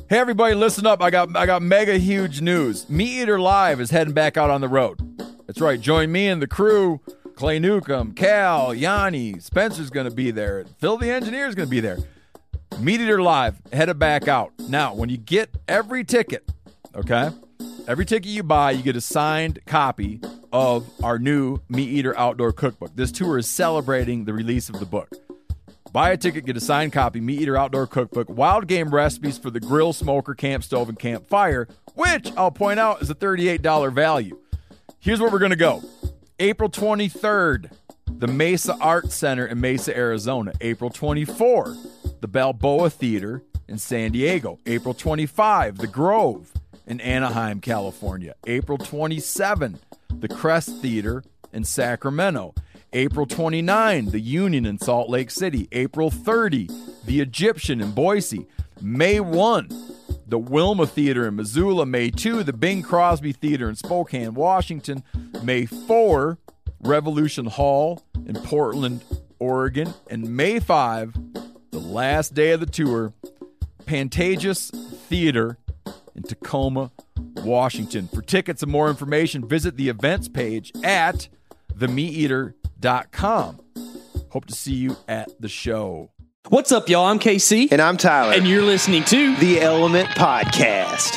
Hey, everybody, listen up. I got mega huge news. Meat Eater Live is heading back out on the road. That's right. Join me and the crew. Clay Newcomb, Cal, Yanni, Spencer's going to be there. Phil the Engineer's going to be there. Meat Eater Live, headed back out. Now, when you get every ticket, okay, every ticket you buy, you get a signed copy of our new Meat Eater Outdoor Cookbook. This tour is celebrating the release of the book. Buy a ticket, get a signed copy, Meat Eater Outdoor Cookbook, wild game recipes for the grill, smoker, camp stove, and campfire, which I'll point out is a $38 value. Here's where we're going to go. April 23rd, the Mesa Art Center in Mesa, Arizona. April 24, the Balboa Theater in San Diego. April 25, the Grove in Anaheim, California. April 27, the Crest Theater in Sacramento. April 29, the Union in Salt Lake City. April 30, the Egyptian in Boise. May 1, the Wilma Theater in Missoula. May 2, the Bing Crosby Theater in Spokane, Washington. May 4, Revolution Hall in Portland, Oregon. And May 5, the last day of the tour, Pantages Theater in Tacoma, Washington. For tickets and more information, visit the events page at themeateater.com. Hope to see you at the show. What's up, y'all? I'm KC. And I'm Tyler. And you're listening to The Element Podcast.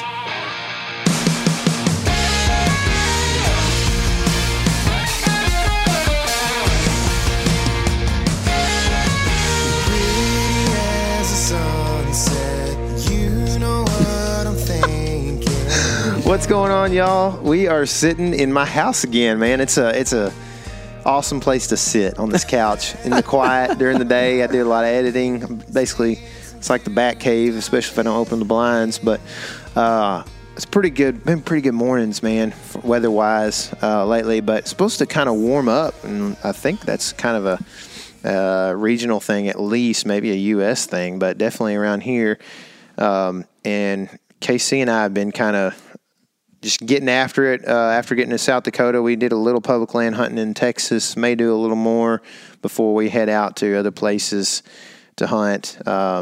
What's going on, y'all? We are sitting in my house again, man. It's a awesome place to sit on this couch in the quiet during the day. I do a lot of editing. Basically, it's like the bat cave, especially if I don't open the blinds. But it's pretty good. Been pretty good mornings, man, weather-wise lately. But it's supposed to kind of warm up, and I think that's kind of a regional thing, at least, maybe a U.S. thing, but definitely around here. And KC and I have been kind of just getting after it. After getting to South Dakota, we did a little public land hunting in Texas, may do a little more before we head out to other places to hunt.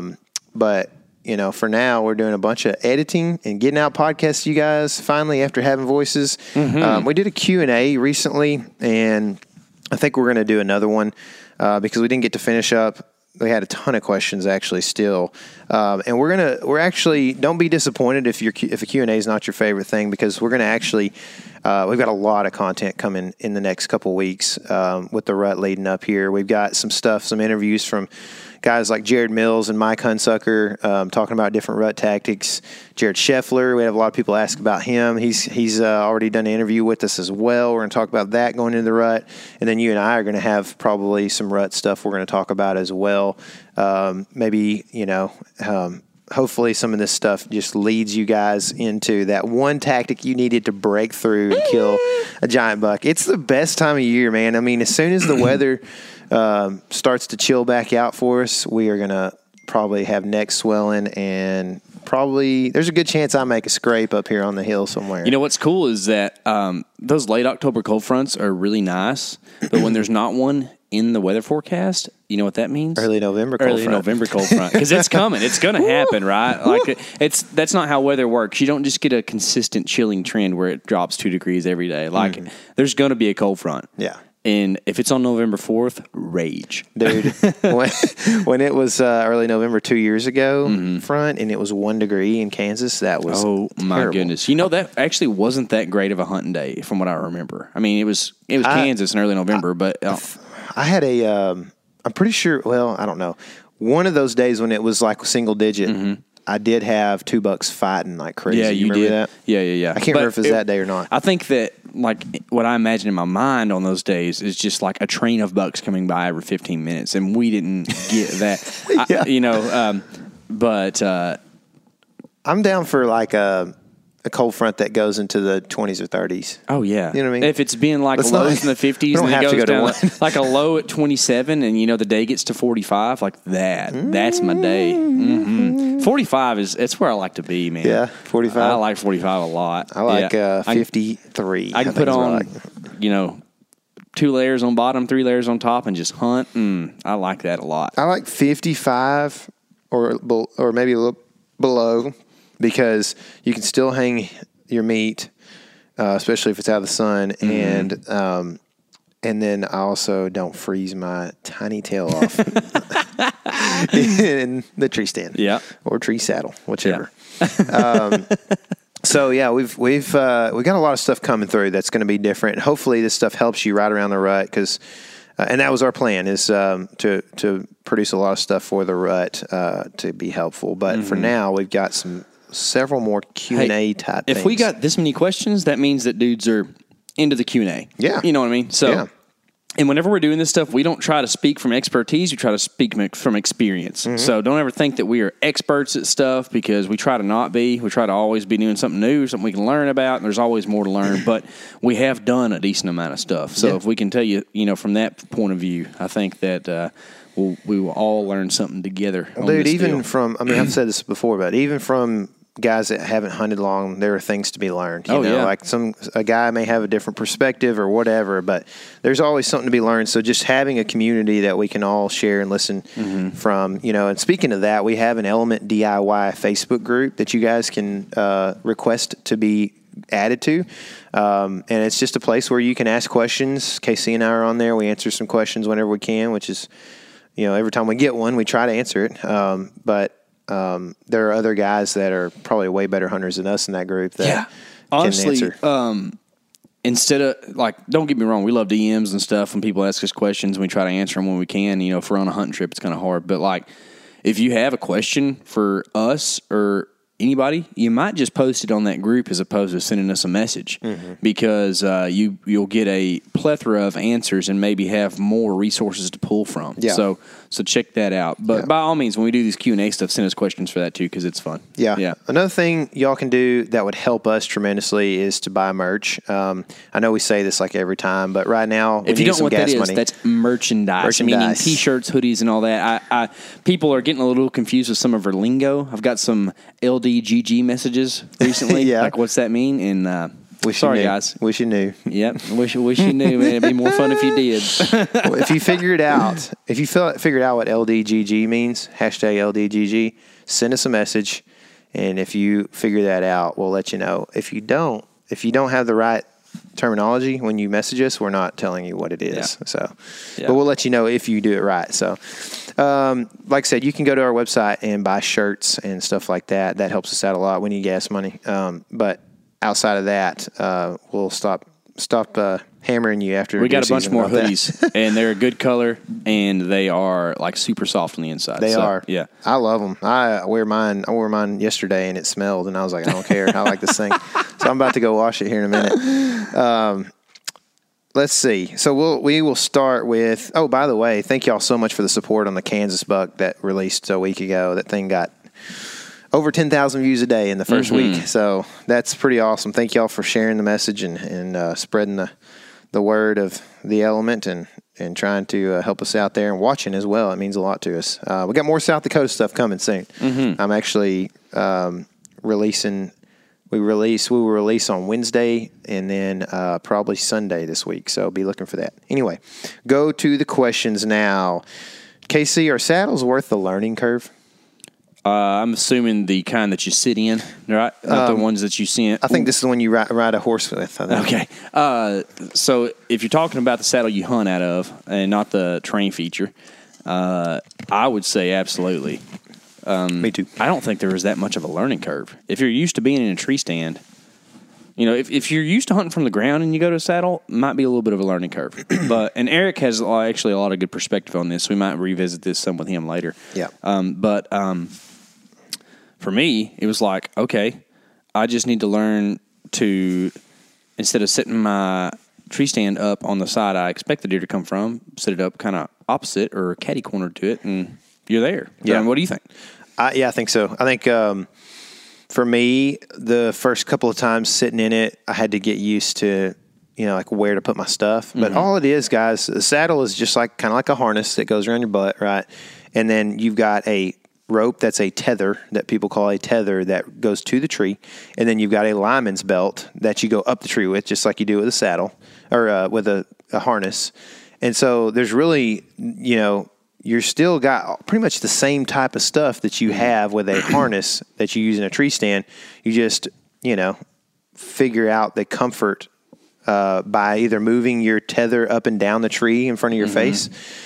But, you know, for now, we're doing a bunch of editing and getting out podcasts to you guys, finally, after having voices. Mm-hmm. We did a Q&A recently, and I think we're going to do another one because we didn't get to finish up. We had a ton of questions actually still. And we're actually, don't be disappointed if a Q&A is not your favorite thing, because we're going to actually, we've got a lot of content coming in the next couple weeks with the rut leading up here. We've got some interviews from guys like Jared Mills and Mike Hunsucker talking about different rut tactics. Jared Scheffler, we have a lot of people ask about him. He's already done an interview with us as well. We're going to talk about that going into the rut. And then you and I are going to have probably some rut stuff we're going to talk about as well. Maybe, hopefully some of this stuff just leads you guys into that one tactic you needed to break through and kill a giant buck. It's the best time of year, man. I mean, as soon as the weather starts to chill back out for us, we are going to probably have neck swelling, and probably there's a good chance I make a scrape up here on the hill somewhere. You know what's cool is that those late October cold fronts are really nice, but when there's not one in the weather forecast, you know what that means? Early November cold front. Because it's coming. It's going to happen, right? Like that's not how weather works. You don't just get a consistent chilling trend where it drops 2 degrees every day. Like there's going to be a cold front. Yeah. And if it's on November 4th, rage. Dude, when it was early November 2 years ago, front, and it was 1 degree in Kansas, that was my goodness. You know, that actually wasn't that great of a hunting day from what I remember. I mean, it was Kansas in early November, but I had I'm pretty sure, well, I don't know, one of those days when it was like single digit, I did have 2 bucks fighting like crazy. Yeah, you remember did. That? Yeah. I can't remember if it was that day or not. I think that, like, what I imagine in my mind on those days is just like a train of bucks coming by every 15 minutes, and we didn't get that. But I'm down for like a cold front that goes into the 20s or 30s. Oh, yeah. You know what I mean? If it's being like lows in the 50s and then it goes down like a low at 27 and, the day gets to 45, like that's my day. 45 it's where I like to be, man. Yeah, 45. I like 45 a lot. I like 53. I can put on, 2 layers on bottom, 3 layers on top, and just hunt. I like that a lot. I like 55 or maybe a little below. because you can still hang your meat, especially if it's out of the sun, and then I also don't freeze my tiny tail off in the tree stand, or tree saddle, whichever. Yeah. So yeah, we've got a lot of stuff coming through that's going to be different. Hopefully, this stuff helps you right around the rut, because, and that was our plan, is to produce a lot of stuff for the rut to be helpful. But for now, we've got several more Q&A type things. If we got this many questions, that means that dudes are into the Q&A. Yeah. You know what I mean? So, and whenever we're doing this stuff, we don't try to speak from expertise. We try to speak from experience. So don't ever think that we are experts at stuff, because we try to not be. We try to always be doing something new, something we can learn about, and there's always more to learn. But we have done a decent amount of stuff. So if we can tell you, from that point of view, I think that we will all learn something together. Dude, even from, I've said this before, but even from guys that haven't hunted long, there are things to be learned. You know, like a guy may have a different perspective or whatever, but there's always something to be learned. So just having a community that we can all share and listen from, and speaking of that, we have an Element DIY Facebook group that you guys can request to be added to. And it's just a place where you can ask questions. Casey and I are on there. We answer some questions whenever we can, which is, every time we get one, we try to answer it. But there are other guys that are probably way better hunters than us in that group that honestly, can answer. Instead of, don't get me wrong, we love DMs and stuff when people ask us questions, and we try to answer them when we can. If we're on a hunting trip, it's kind of hard. But, if you have a question for us or anybody, you might just post it on that group as opposed to sending us a message, because you'll get a plethora of answers and maybe have more resources to pull from. So check that out. But by all means, when we do these Q&A stuff, send us questions for that too, because it's fun. Yeah. Another thing y'all can do that would help us tremendously is to buy merch. I know we say this every time, but right now, if you don't know what that is, that's merchandise. Meaning T-shirts, hoodies, and all that. People are getting a little confused with some of our lingo. I've got some LDGG messages recently. What's that mean? And sorry, guys. Wish you knew. Yep. Wish you knew, man. It'd be more fun if you did. Well, if you figured out what LDGG means, #LDGG, send us a message, and if you figure that out, we'll let you know. If you don't have the right terminology when you message us, we're not telling you what it is. But we'll let you know if you do it right. So, like I said, you can go to our website and buy shirts and stuff like that. That helps us out a lot. We need gas money. But outside of that, we'll stop hammering you after. We got a bunch more hoodies, and they're a good color, and they are super soft on the inside. They are. Yeah, I love them. I wore mine yesterday, and it smelled, and I was like, I don't care. I like this thing. So I'm about to go wash it here in a minute. Let's see. So we will start with. Oh, by the way, thank y'all so much for the support on the Kansas buck that released a week ago. That thing got over 10,000 views a day in the first week. So that's pretty awesome. Thank y'all for sharing the message and spreading the word of the Element and trying to help us out there and watching as well. It means a lot to us. We got more South Dakota stuff coming soon. I'm actually releasing. We will release on Wednesday and then probably Sunday this week. So be looking for that. Anyway, go to the questions now. Casey, are saddles worth the learning curve? I'm assuming the kind that you sit in, right? Not the ones that you see. I think this is the one you ride a horse with. Okay. So if you're talking about the saddle you hunt out of and not the terrain feature, I would say absolutely. Me too. I don't think there is that much of a learning curve. If you're used to being in a tree stand, if you're used to hunting from the ground and you go to a saddle, it might be a little bit of a learning curve. And Eric has actually a lot of good perspective on this. We might revisit this some with him later. Yeah. For me, it was like, okay, I just need to learn to, instead of setting my tree stand up on the side I expect the deer to come from, set it up kind of opposite or catty cornered to it, and you're there. Yeah. What do you think? I think so. I think for me, the first couple of times sitting in it, I had to get used to, where to put my stuff. But all it is, guys, the saddle is just kind of like a harness that goes around your butt, right? And then you've got a rope that's a tether that people call a tether that goes to the tree. And then you've got a lineman's belt that you go up the tree with, just like you do with a saddle or with a harness. And so there's really, you're still got pretty much the same type of stuff that you have with a harness that you use in a tree stand. You just, figure out the comfort by either moving your tether up and down the tree in front of your face,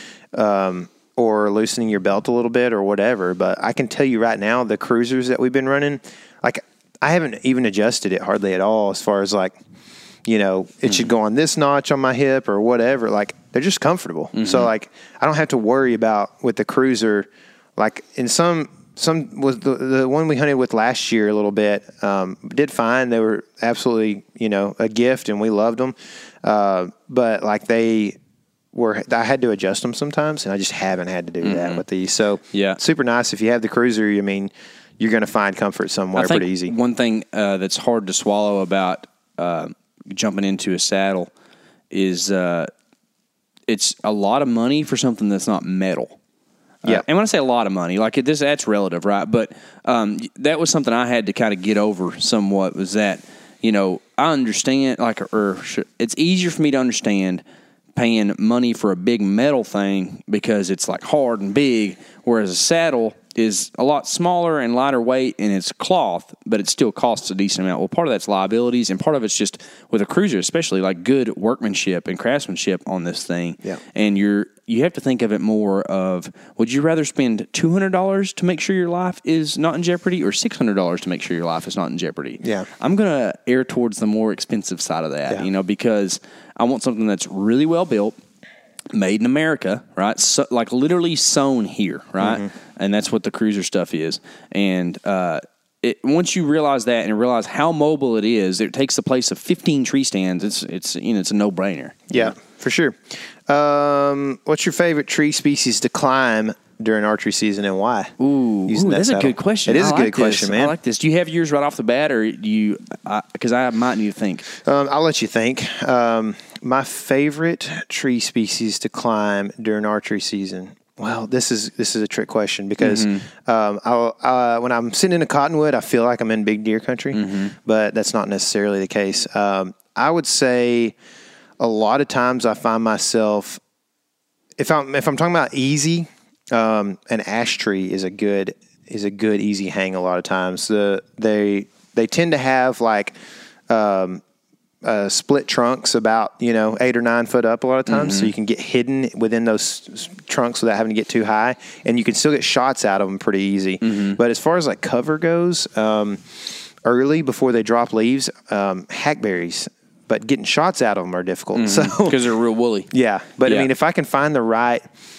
or loosening your belt a little bit or whatever. But I can tell you right now, the cruisers that we've been running, like I haven't even adjusted it hardly at all as far as like, it should go on this notch on my hip or whatever. Like they're just comfortable. So like I don't have to worry about with the cruiser, like in some was the one we hunted with last year a little bit, did fine. They were absolutely, a gift and we loved them. But like I had to adjust them sometimes and I just haven't had to do that with these. So yeah, super nice. If you have the cruiser, you're going to find comfort somewhere pretty easy. One thing that's hard to swallow about jumping into a saddle is it's a lot of money for something that's not metal. And when I say a lot of money, like that's relative, right? But that was something I had to kind of get over somewhat, was that, I understand, it's easier for me to understand paying money for a big metal thing because it's like hard and big, whereas a saddle is a lot smaller and lighter weight and it's cloth, but it still costs a decent amount. Well, part of that's liabilities and part of it's just with a cruiser, especially like good workmanship and craftsmanship on this thing. Yeah. And you have to think of it more of, would you rather spend $200 to make sure your life is not in jeopardy or $600 to make sure your life is not in jeopardy? Yeah. I'm going to err towards the more expensive side of that, because I want something that's really well built, made in America, right? So, like literally sewn here, right? And that's what the cruiser stuff is. And once you realize that and realize how mobile it is, it takes the place of 15 tree stands. It's a no-brainer. Yeah, for sure. What's your favorite tree species to climb during archery season and why? Ooh, that's a good question. It is a good question, man. I like this. Do you have yours right off the bat, or do you? Because I might need to think. I'll let you think. My favorite tree species to climb during archery season. Well, this is a trick question because when I'm sitting in a cottonwood, I feel like I'm in big deer country, but that's not necessarily the case. I would say a lot of times I find myself, if I'm talking about easy, an ash tree is a good easy hang. A lot of times they tend to have like split trunks about 8 or 9 foot up a lot of times, so you can get hidden within those trunks without having to get too high, and you can still get shots out of them pretty easy. But as far as like cover goes, early before they drop leaves, hackberries. But getting shots out of them are difficult. So because they're real woolly. Yeah, but I mean, if I can find the right,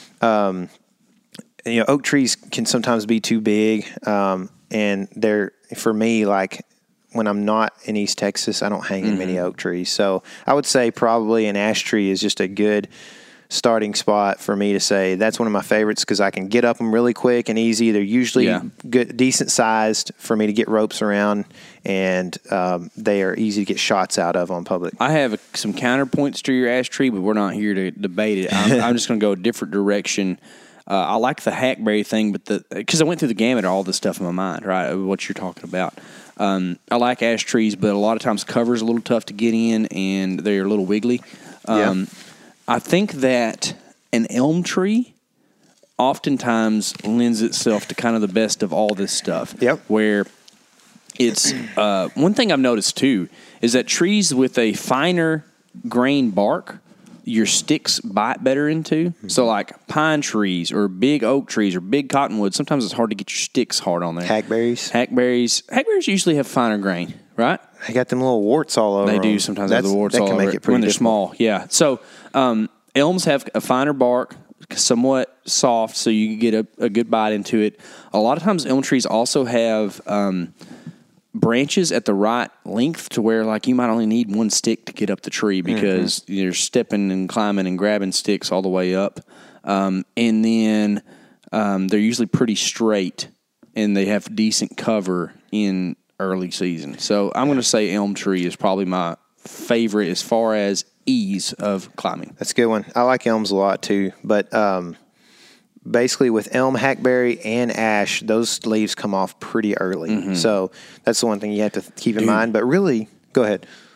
oak trees can sometimes be too big, and they're, for me, like when I'm not in East Texas, I don't hang in many oak trees. So I would say probably an ash tree is just a good starting spot for me to say that's one of my favorites because I can get up them really quick and easy. They're usually good, decent sized for me to get ropes around, and they are easy to get shots out of on public. I have some counterpoints to your ash tree, but we're not here to debate it. I'm just going to go a different direction. I like the hackberry thing, but because I went through the gamut of all this stuff in my mind, right? What you're talking about. I like ash trees, but a lot of times cover's a little tough to get in, and they're a little wiggly. I think that an elm tree oftentimes lends itself to kind of the best of all this stuff. Where it's one thing I've noticed too is that trees with a finer grain bark, your sticks bite better into. So like pine trees or big oak trees or big cottonwoods, sometimes it's hard to get your sticks hard on there. Hackberries usually have finer grain, right? They got them little warts all over them. They do sometimes have the warts all over make it pretty when they're difficult. small. Yeah. So elms have a finer bark, somewhat soft, so you can get a good bite into it. A lot of times elm trees also have branches at the right length to where like you might only need one stick to get up the tree because you're stepping and climbing and grabbing sticks all the way up. And then they're usually pretty straight and they have decent cover in early season. So I'm going to say elm tree is probably my favorite as far as ease of climbing. That's a good one. I like elms a lot too, but basically with elm, hackberry, and ash, those leaves come off pretty early. So that's the one thing you have to keep in mind. But really, go ahead.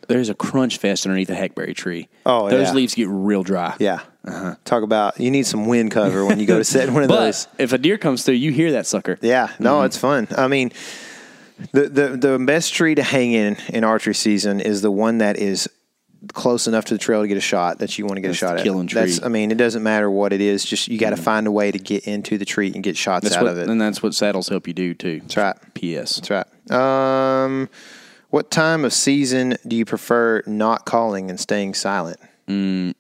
there's a crunch fest underneath a hackberry tree. Oh, those yeah. leaves get real dry. Yeah. Talk about, you need some wind cover when you go to set one of But those. if a deer comes through, you hear that sucker. Yeah, no, it's fun. I mean, the best tree to hang in archery season is the one that is close enough to the trail to get a shot that you want to get That's a shot the at. killing tree. I mean, it doesn't matter what it is. Just you got to find a way to get into the tree and get shots out of it. And that's what saddles help you do too. That's right. P.S. That's right. What time of season do you prefer not calling and staying silent? I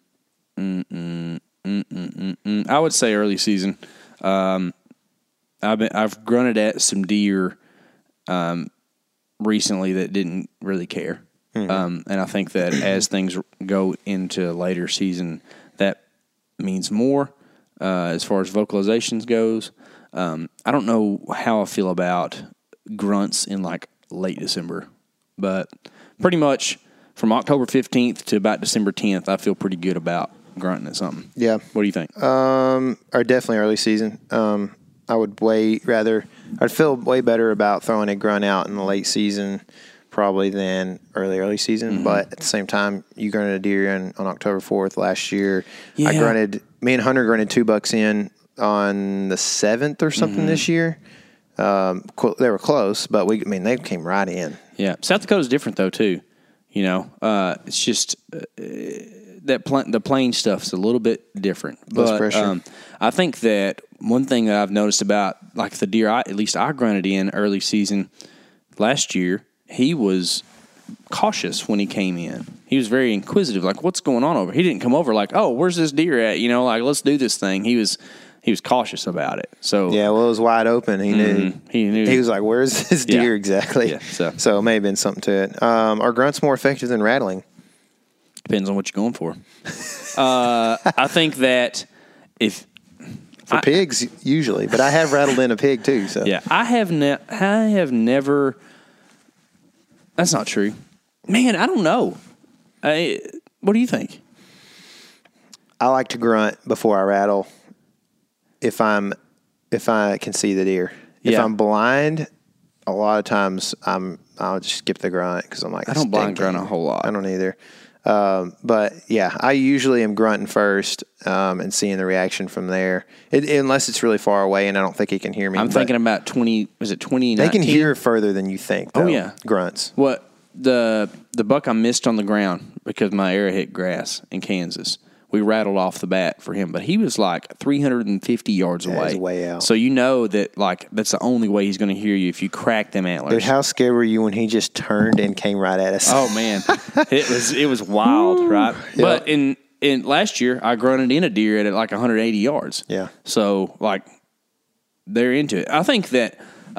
would say early season. I've grunted at some deer recently that didn't really care. And I think that as things go into later season, that means more as far as vocalizations goes. I don't know how I feel about grunts in like late December, but pretty much from October 15th to about December 10th, I feel pretty good about grunting at something. Yeah. What do you think? Or definitely early season. I would I'd feel way better about throwing a grunt out in the late season probably than early season. But at the same time, you grunted a deer on October 4th last year. Yeah. Me and Hunter grunted 2 bucks in on the 7th or something this year. They were close, but they came right in. Yeah. South Dakota's different though too. You know, it's just the plain stuff's a little bit different. Less pressure. I think that one thing that I've noticed about like the deer I grunted in early season last year, he was cautious when he came in. He was very inquisitive, like what's going on over? He didn't come over like, oh, where's this deer at? You know, like let's do this thing. He was cautious about it. So yeah, well, it was wide open. He knew. He knew. He was like, "Where's this deer exactly?" Yeah, so it may have been something to it. Are grunts more effective than rattling? Depends on what you're going for. I think that for pigs usually, but I have rattled in a pig too. So yeah, I have never. That's not true, man. I don't know. What do you think? I like to grunt before I rattle. If I can see the deer. If I'm blind, a lot of times I'll just skip the grunt because I'm like, I don't blind grunt a whole lot. I don't either. But yeah, I usually am grunting first and seeing the reaction from there. Unless it's really far away and I don't think he can hear me. I'm thinking about 20. Was it 2019? They can hear further than you think. Though, oh yeah, grunts. What the buck I missed on the ground because my arrow hit grass in Kansas. We rattled off the bat for him, but he was like 350 yards away. He's way out. So you know that like that's the only way he's going to hear you if you crack them antlers. Dude, how scared were you when he just turned and came right at us? Oh man, it was wild, right? Yep. But in last year, I grunted in a deer at like 180 yards. Yeah. So like they're into it. I think that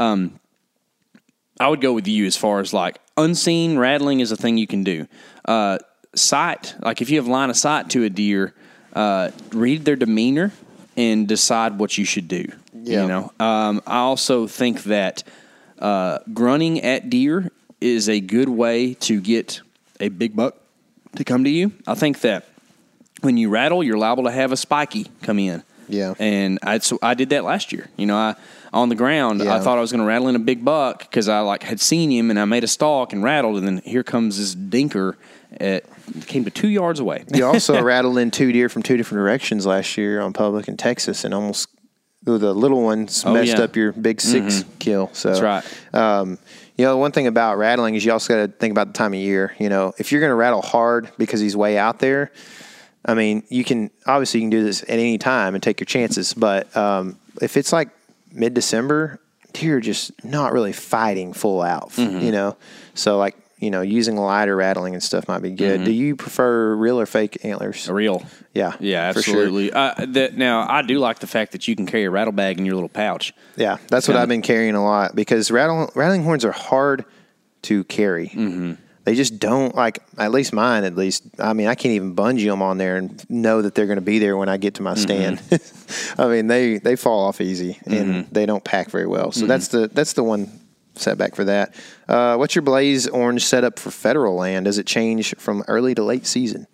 I would go with you as far as like unseen rattling is a thing you can do. Sight, like if you have line of sight to a deer, read their demeanor and decide what you should do. Yeah. You know, I also think that grunting at deer is a good way to get a big buck to come to you. I think that when you rattle, you're liable to have a spiky come in. Yeah. And I did that last year. You know, on the ground, I thought I was going to rattle in a big buck because I like had seen him and I made a stalk and rattled, and then here comes this dinker. It came to 2 yards away. You also rattled in 2 deer from 2 different directions last year on public in Texas, and almost the little ones messed up your big 6 kill. So that's right. You know, one thing about rattling is you also got to think about the time of year. You know, if you're going to rattle hard because he's way out there, I mean, you can do this at any time and take your chances. But if it's like mid-December, deer are just not really fighting full out. You know, so like. You know, using light or rattling and stuff might be good. Do you prefer real or fake antlers? Real. Yeah. Yeah, absolutely. Sure. Now, I do like the fact that you can carry a rattle bag in your little pouch. Yeah, that's what I've been carrying a lot because rattling horns are hard to carry. They just don't, like, at least mine, at least. I mean, I can't even bungee them on there and know that they're going to be there when I get to my stand. I mean, they fall off easy and they don't pack very well. So that's the one setback for that. What's your Blaze orange setup for federal land? Does it change from early to late season?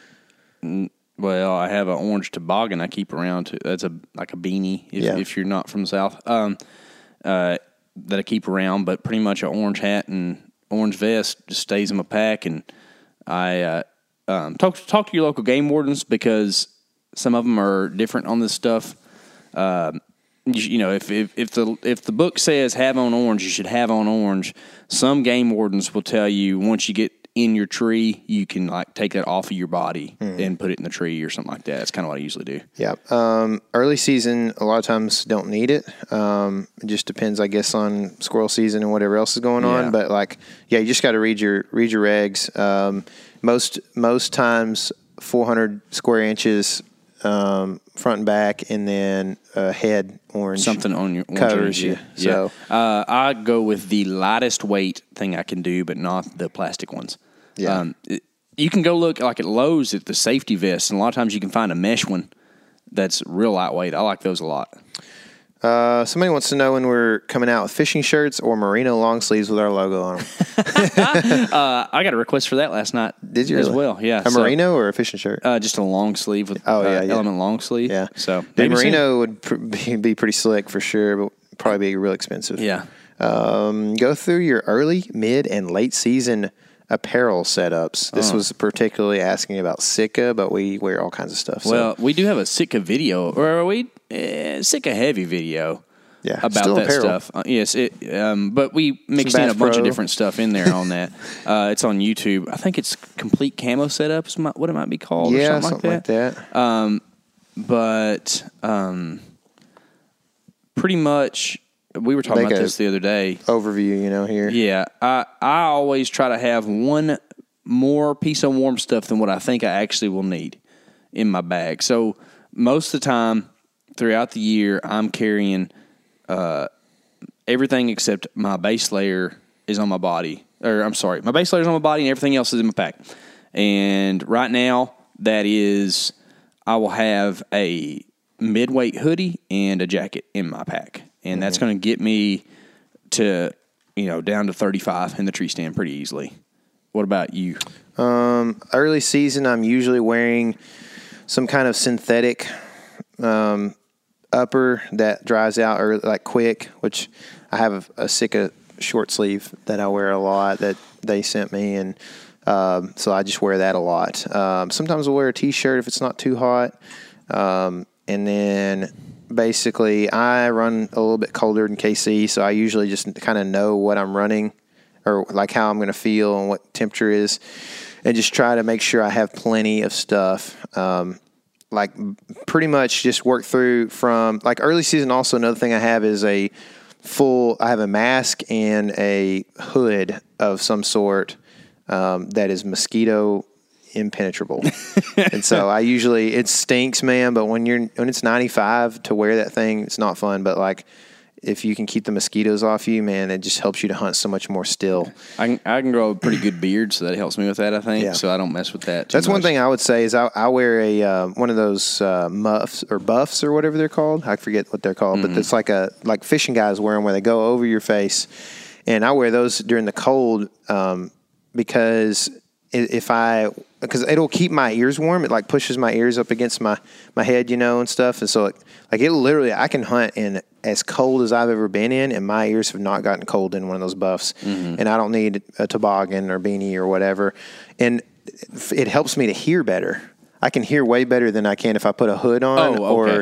Well, I have an orange toboggan I keep around. That's like a beanie if you're not from the South. That I keep around, but pretty much an orange hat and orange vest just stays in my pack, and I talk to your local game wardens because some of them are different on this stuff. You know, if the book says have on orange, you should have on orange. Some game wardens will tell you once you get in your tree, you can like take that off of your body and put it in the tree or something like that. That's kind of what I usually do. Yeah. Early season, a lot of times don't need it. It just depends, I guess, on squirrel season and whatever else is going on. But like, yeah, you just got to read your regs. Most times 400 square inches, front and back, and then head orange. Something on your covers you. Yeah. So I go with the lightest weight thing I can do, but not the plastic ones. Yeah. You can go look like at Lowe's at the safety vests, and a lot of times you can find a mesh one that's real lightweight. I like those a lot. Somebody wants to know when we're coming out with fishing shirts or merino long sleeves with our logo on them. I got a request for that last night. Did you as really? well? Yeah. A merino or a fishing shirt? Just a long sleeve with yeah. Element long sleeve. Yeah. So the merino would be pretty slick for sure, but probably be real expensive. Yeah. Go through your early, mid, and late season apparel setups. This was particularly asking about Sitka, but we wear all kinds of stuff. Well, we do have a Sitka video, or Sitka heavy video. Yeah, about still that apparel. stuff. Yes, but we mixed in a Bass bunch Pro. of different stuff in there on that. It's on YouTube. I think it's Complete Camo Setup is what it might be called. Yeah, or something like that. But pretty much, we were talking Make about a this the other day. Overview, here. Yeah, I always try to have one more piece of warm stuff than what I think I actually will need in my bag. So most of the time throughout the year, I'm carrying everything except my base layer is on my body. Or I'm sorry, my base layer is on my body and everything else is in my pack. And right now, that is, I will have a midweight hoodie and a jacket in my pack. And that's going to get me to, down to 35 in the tree stand pretty easily. What about you? Early season, I'm usually wearing some kind of synthetic upper that dries out or like quick, which I have a Sitka short sleeve that I wear a lot that they sent me, and so I just wear that a lot. Sometimes I'll wear a t-shirt if it's not too hot, and then basically I run a little bit colder than KC, so I usually just kind of know what I'm running or like how I'm going to feel and what temperature is, and just try to make sure I have plenty of stuff. Like pretty much just work through from like early season. Also, another thing I have is I have a mask and a hood of some sort that is mosquito impenetrable. And so I usually, it stinks, man, but when it's 95 to wear that thing, it's not fun. But like if you can keep the mosquitoes off you, man, it just helps you to hunt so much more still. I can grow a pretty good beard, so that helps me with that, I think. Yeah. So I don't mess with that too That's much. one thing I would say is I wear a one of those muffs or buffs or whatever they're called. I forget what they're called, but it's like fishing guys wear them where they go over your face. And I wear those during the cold because because it'll keep my ears warm. It like pushes my ears up against my head, and stuff. And so like it literally, I can hunt in as cold as I've ever been in, and my ears have not gotten cold in one of those buffs. And I don't need a toboggan or beanie or whatever. And it helps me to hear better. I can hear way better than I can if I put a hood on or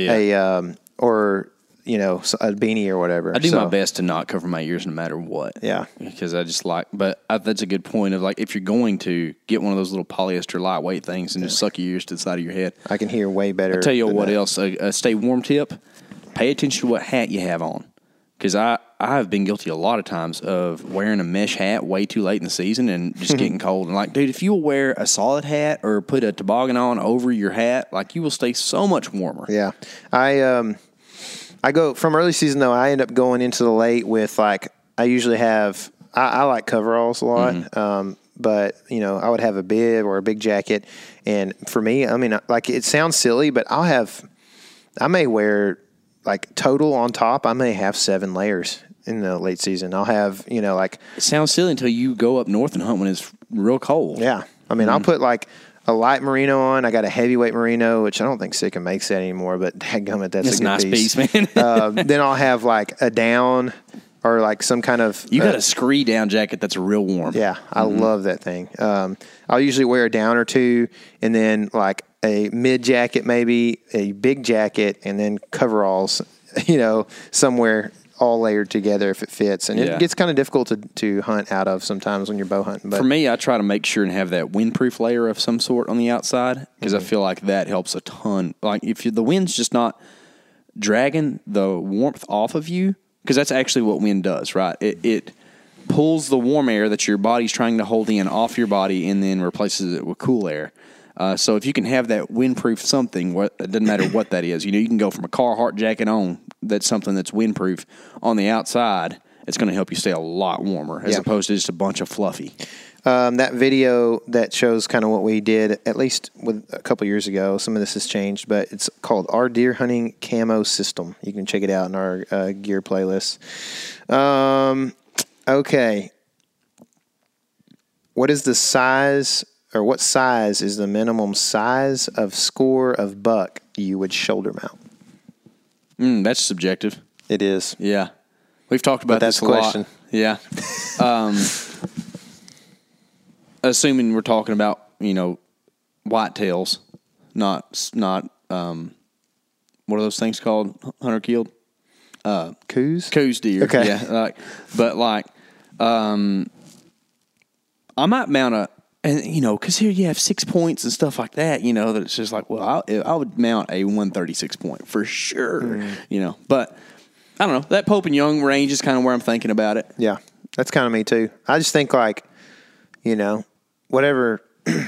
a beanie or whatever. I do my best to not cover my ears no matter what. Yeah. Because I just that's a good point of like, if you're going to get one of those little polyester lightweight things and just suck your ears to the side of your head. I can hear way better. I'll tell you what else, a stay warm tip, pay attention to what hat you have on. Because I have been guilty a lot of times of wearing a mesh hat way too late in the season and just getting cold. And like, dude, if you'll wear a solid hat or put a toboggan on over your hat, like you will stay so much warmer. Yeah. I go from early season though. I end up going into the late with like I usually have. I like coveralls a lot, but I would have a bib or a big jacket. And for me, I mean, like it sounds silly, but I may wear like total on top. I may have 7 layers in the late season. I'll have like it sounds silly until you go up north and hunt when it's real cold. Yeah, I mean, I'll put like a light merino on. I got a heavyweight merino, which I don't think Sitka makes that anymore, but dadgummit, that's a good nice piece, man. Then I'll have like a down or like some kind of. You got a scree down jacket that's real warm. Yeah, I love that thing. I'll usually wear a down or two, and then like a mid jacket, maybe a big jacket, and then coveralls. Somewhere all layered together if it fits, and it gets kind of difficult to hunt out of sometimes when you're bow hunting. But for me, I try to make sure and have that windproof layer of some sort on the outside because I feel like that helps a ton. Like if the wind's just not dragging the warmth off of you, because that's actually what wind does, right? It pulls the warm air that your body's trying to hold in off your body and then replaces it with cool air. So if you can have that windproof something, it doesn't matter what that is. You can go from a Carhartt jacket on that's something that's windproof on the outside. It's going to help you stay a lot warmer as opposed to just a bunch of fluffy. That video that shows kind of what we did, at least with a couple years ago, some of this has changed, but it's called Our Deer Hunting Camo System. You can check it out in our gear playlist. Okay. What is the size, or what size is the minimum size of score of buck you would shoulder mount? That's subjective. It is. Yeah. We've talked about this a lot. Yeah. Assuming we're talking about, whitetails, not what are those things called? Hunter killed? Coos? Coos deer. Okay. Yeah. I might mount because here you have 6 points and stuff like that, that it's just like, well, I would mount a 136 point for sure, But I don't know. That Pope and Young range is kind of where I'm thinking about it. Yeah, that's kind of me too. I just think whatever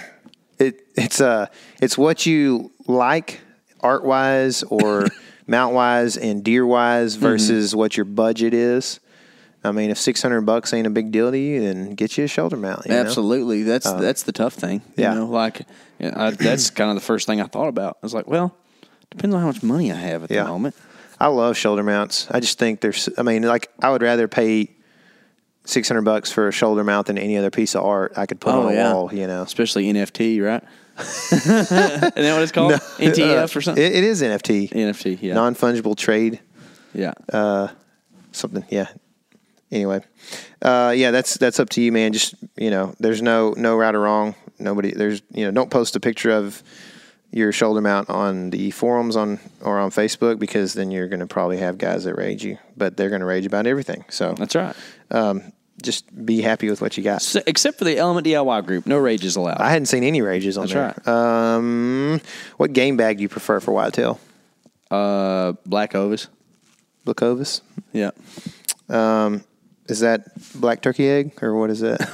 it's what you like art wise or mount wise and deer wise versus what your budget is. I mean, if $600 ain't a big deal to you, then get you a shoulder mount. Absolutely, that's the tough thing. Yeah, that's kind of the first thing I thought about. I was like, well, depends on how much money I have at the moment. I love shoulder mounts. I just think I would rather pay $600 for a shoulder mount than any other piece of art I could put on a wall. Especially NFT, right? Isn't that what it's called? No, NTF or something? It is NFT. NFT, yeah. Non-fungible trade. Yeah. Something, yeah. Anyway, that's up to you, man. Just there's no right or wrong. Don't post a picture of your shoulder mount on the forums or on Facebook, because then you're going to probably have guys that rage you, but they're going to rage about everything. So that's right. Just be happy with what you got. Except for the Element DIY group, no rages allowed. I hadn't seen any rages on there. That's right. What game bag do you prefer for whitetail? Black Ovis. Black Ovis. Yeah. Is that black turkey egg, or what is that?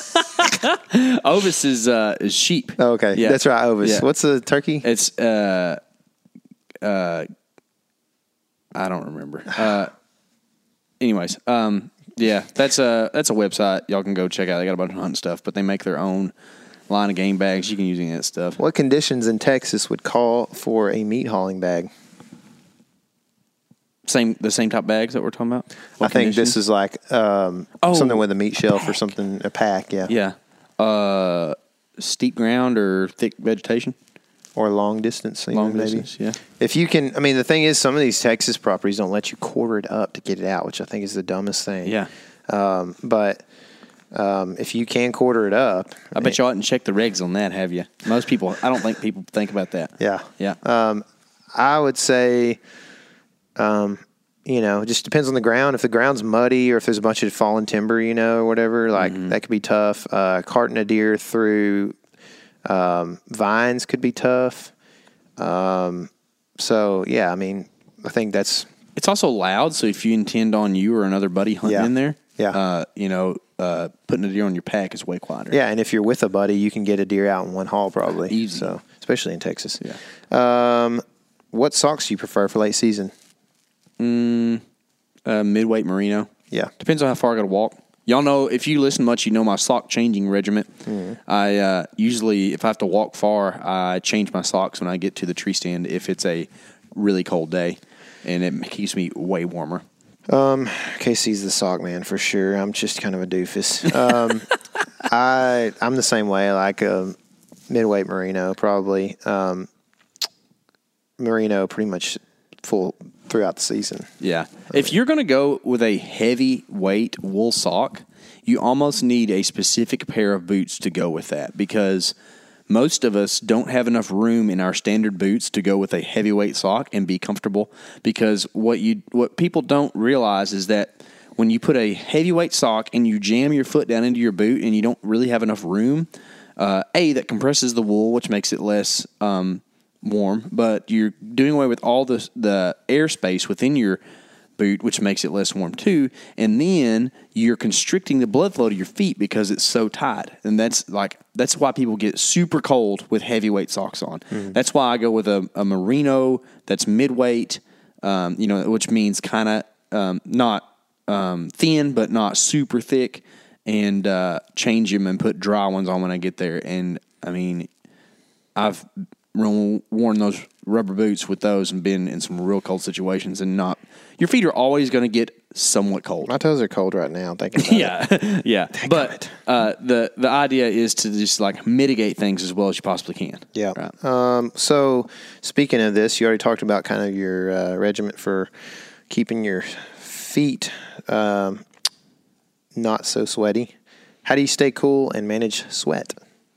Ovis is sheep. Oh, okay. Yeah. That's right, Ovis. Yeah. What's the turkey? It's I don't remember. Anyways, that's a website y'all can go check out. They got a bunch of hunting stuff, but they make their own line of game bags. You can use any of that stuff. What conditions in Texas would call for a meat hauling bag? The same type bags that we're talking about? I think this is like something with a meat shelf or something, a pack, yeah. Yeah. Steep ground or thick vegetation? Or long distance. Distance, yeah. If you can, the thing is, some of these Texas properties don't let you quarter it up to get it out, which I think is the dumbest thing. Yeah. But if you can quarter it up. I bet y'all hadn't checked the regs on that, have you? I don't think people think about that. Yeah. Yeah. I would say... it just depends on the ground. If the ground's muddy or if there's a bunch of fallen timber, or whatever, that could be tough. Carting a deer through vines could be tough. So, yeah, I think that's... It's also loud, so if you intend on you or another buddy hunting in there, putting a deer on your pack is way quieter. Yeah, and if you're with a buddy, you can get a deer out in one haul probably. Easy. So, especially in Texas. Yeah. What socks do you prefer for late season? Midweight merino. Yeah. Depends on how far I got to walk. Y'all know, if you listen much, my sock changing regiment. I usually, if I have to walk far, I change my socks when I get to the tree stand if it's a really cold day, and it keeps me way warmer. Casey's the sock man for sure. I'm just kind of a doofus. I'm the same way. I like a midweight merino probably. Merino pretty much full throughout the season. Yeah. If you're going to go with a heavyweight wool sock, you almost need a specific pair of boots to go with that, because most of us don't have enough room in our standard boots to go with a heavyweight sock and be comfortable. Because what people don't realize is that when you put a heavyweight sock and you jam your foot down into your boot and you don't really have enough room, that compresses the wool, which makes it less warm, but you're doing away with all the airspace within your boot, which makes it less warm too. And then you're constricting the blood flow to your feet because it's so tight. And that's why people get super cold with heavyweight socks on. Mm-hmm. That's why I go with a merino that's midweight, which means kind of not thin, but not super thick, and change them and put dry ones on when I get there. And I mean, I've worn those rubber boots with those and been in some real cold situations, and your feet are always going to get somewhat cold. My toes are cold right now thinking about it. Yeah. But the idea is to just like mitigate things as well as you possibly can. Yeah. Right. So speaking of this, you already talked about kind of your regiment for keeping your feet not so sweaty. How do you stay cool and manage sweat?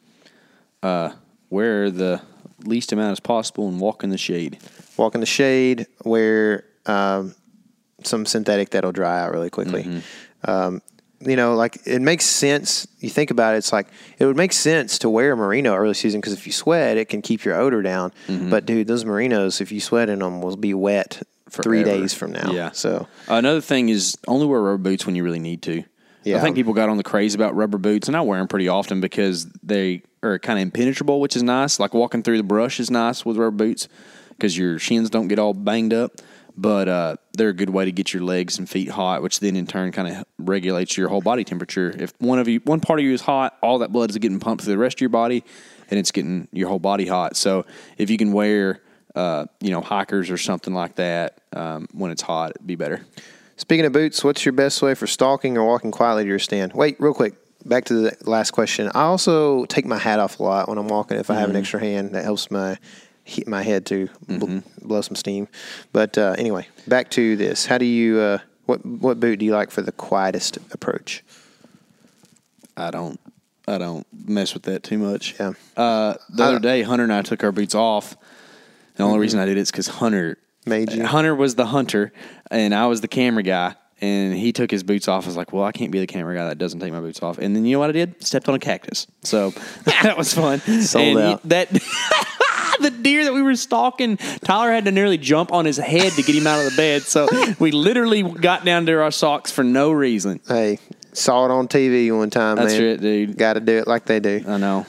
Wear the least amount as possible and walk in the shade. Walk in the shade, wear some synthetic that'll dry out really quickly. Mm-hmm. It makes sense. You think about it, it's like it would make sense to wear a merino early season because if you sweat, it can keep your odor down. Mm-hmm. But, dude, those merinos, if you sweat in them, will be wet forever. 3 days from now. Yeah. So another thing is only wear rubber boots when you really need to. Yeah. I think people got on the craze about rubber boots, and I wear them pretty often because they are kind of impenetrable, which is nice. Like walking through the brush is nice with rubber boots because your shins don't get all banged up. But they're a good way to get your legs and feet hot, which then in turn kind of regulates your whole body temperature. If one part of you is hot, all that blood is getting pumped through the rest of your body, and it's getting your whole body hot. So if you can wear, hikers or something like that when it's hot, it'd be better. Speaking of boots, what's your best way for stalking or walking quietly to your stand? Wait, real quick. Back to the last question. I also take my hat off a lot when I'm walking. If I have an extra hand, that helps my head to blow some steam. But anyway, back to this. How do you? What boot do you like for the quietest approach? I don't mess with that too much. Yeah. The other day, Hunter and I took our boots off. The only reason I did it is because Hunter made you. Hunter was the hunter, and I was the camera guy. And he took his boots off. I was like, well, I can't be the camera guy that doesn't take my boots off. And then you know what I did? Stepped on a cactus. So that was fun. Sold out. The deer that we were stalking, Tyler had to nearly jump on his head to get him out of the bed. So we literally got down to our socks for no reason. Hey, saw it on TV one time, That's man. That's right, dude. Got to do it like they do. I know.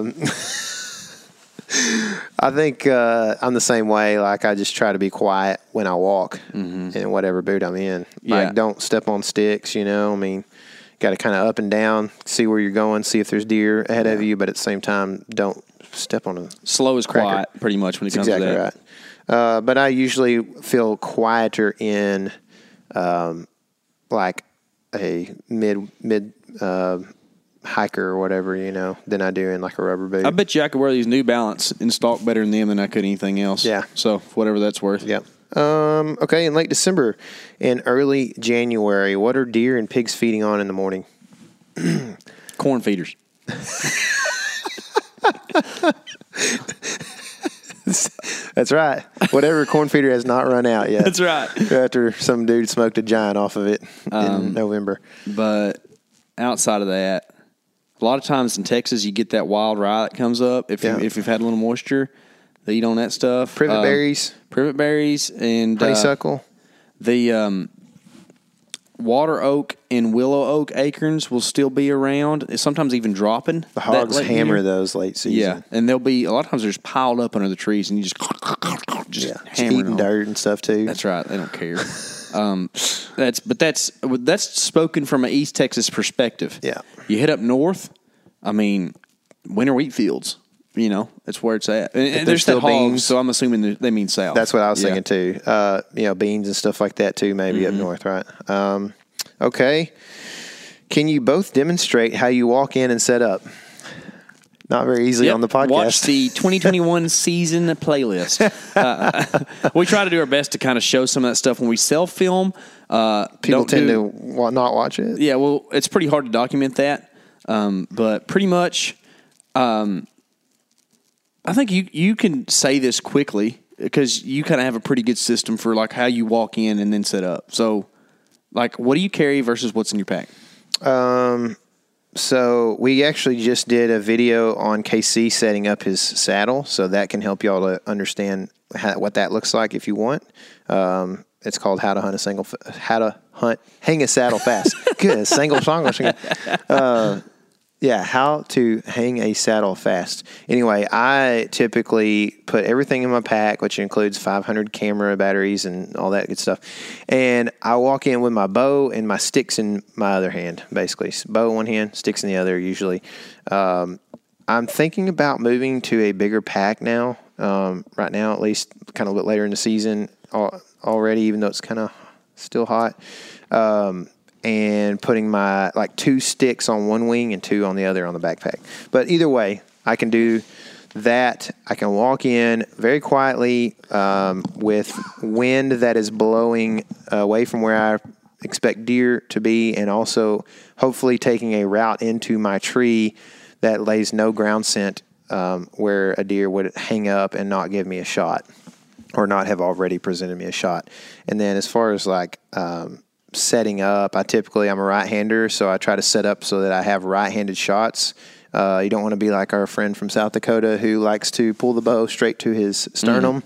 I think I'm the same way. Like, I just try to be quiet when I walk in whatever boot I'm in. Like, don't step on sticks, I mean, got to kind of up and down, see where you're going, see if there's deer ahead of you, but at the same time, don't step on a slow is cracker. Quiet, pretty much, when it comes to that. Exactly right. But I usually feel quieter in like a mid hiker or whatever, than I do in like a rubber boot. I bet you I could wear these New Balance and stalk better in them than I could anything else. Yeah. So whatever that's worth. Yeah. Okay. In late December and early January, what are deer and pigs feeding on in the morning? Corn feeders. That's right. Whatever corn feeder has not run out yet. That's right. After some dude smoked a giant off of it in November. But outside of that, a lot of times in Texas, you get that wild rye that comes up if you've had a little moisture. They eat on that stuff. Privet berries, and honeysuckle. The water oak and willow oak acorns will still be around. Sometimes even dropping. The hogs hammer those late season. Yeah, and they'll be a lot of times they're just piled up under the trees, and you just eating dirt and stuff too. That's right. They don't care. That's spoken from an East Texas perspective. Yeah. You head up north, I mean, winter wheat fields. That's where it's at. And there's still beans, so I'm assuming they mean south. That's what I was thinking too. Beans and stuff like that too, maybe up north, right? Okay. Can you both demonstrate how you walk in and set up? not very easily on the podcast. Watch the 2021 season playlist. We try to do our best to kind of show some of that stuff when we sell film. People tend to not watch it. Yeah, well, it's pretty hard to document that. But pretty much, I think you can say this quickly because you kind of have a pretty good system for like how you walk in and then set up. So, like, what do you carry versus what's in your pack? So we actually just did a video on KC setting up his saddle, so that can help y'all to understand what that looks like if you want. It's called How to Hang a Saddle Fast. Good, single song. Yeah, how to hang a saddle fast. Anyway, I typically put everything in my pack, which includes 500 camera batteries and all that good stuff. And I walk in with my bow and my sticks in my other hand, basically. Bow in one hand, sticks in the other, usually. I'm thinking about moving to a bigger pack now, right now, at least kind of a bit later in the season already, even though it's kind of still hot. And putting my 2 sticks on one wing and 2 on the other on the backpack. But either way, I can do that. I can walk in very quietly with wind that is blowing away from where I expect deer to be, and also hopefully taking a route into my tree that lays no ground scent where a deer would hang up and not give me a shot or not have already presented me a shot. And then as far as setting up, I'm a right-hander, so I try to set up so that I have right-handed shots. You don't want to be like our friend from South Dakota who likes to pull the bow straight to his sternum.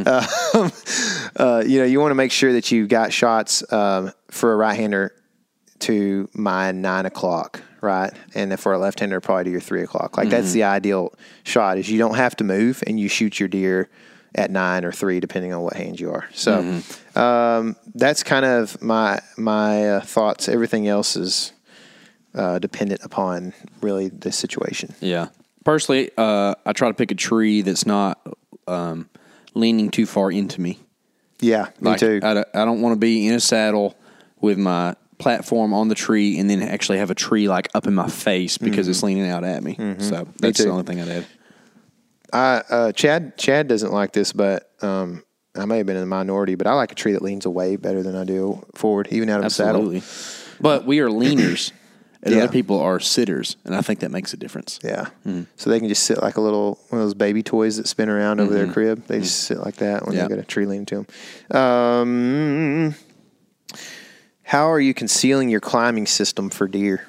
Mm-hmm. You want to make sure that you've got shots for a right-hander to my 9 o'clock, right? And for a left-hander, probably to your 3 o'clock. That's the ideal shot, is you don't have to move and you shoot your deer at 9 or 3, depending on what hand you are. So that's kind of my thoughts. Everything else is dependent upon really the situation. Yeah. Personally, I try to pick a tree that's not leaning too far into me. Yeah, me too. I don't want to be in a saddle with my platform on the tree and then actually have a tree up in my face because it's leaning out at me. So that's the only thing I'd add. Chad doesn't like this, but I may have been in the minority, but I like a tree that leans away better than I do forward, even out of Absolutely. the saddle. But we are leaners, and other people are sitters, and I think that makes a difference. Yeah. So they can just sit like one of those baby toys that spin around over their crib. They just sit like that when they've got a tree leaning to them. How are you concealing your climbing system for deer?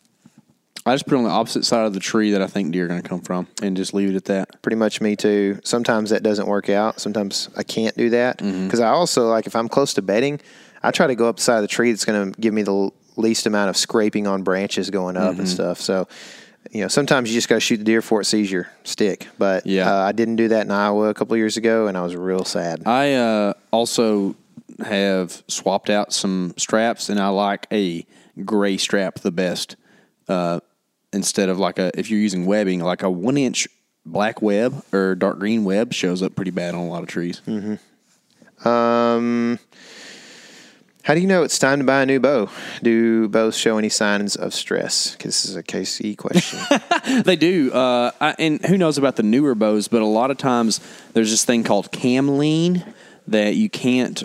I just put it on the opposite side of the tree that I think deer are going to come from and just leave it at that. Pretty much me too. Sometimes that doesn't work out. Sometimes I can't do that. Because I also, if I'm close to bedding, I try to go up the side of the tree that's going to give me the least amount of scraping on branches going up and stuff. So, sometimes you just got to shoot the deer before it sees your stick. But I didn't do that in Iowa a couple of years ago, and I was real sad. I also have swapped out some straps, and I like a gray strap the best. Instead of if you're using webbing, like a 1-inch black web or dark green web shows up pretty bad on a lot of trees. How do you know it's time to buy a new bow? Do bows show any signs of stress? Because this is a KC question. They do. And who knows about the newer bows, but a lot of times there's this thing called cam lean that you can't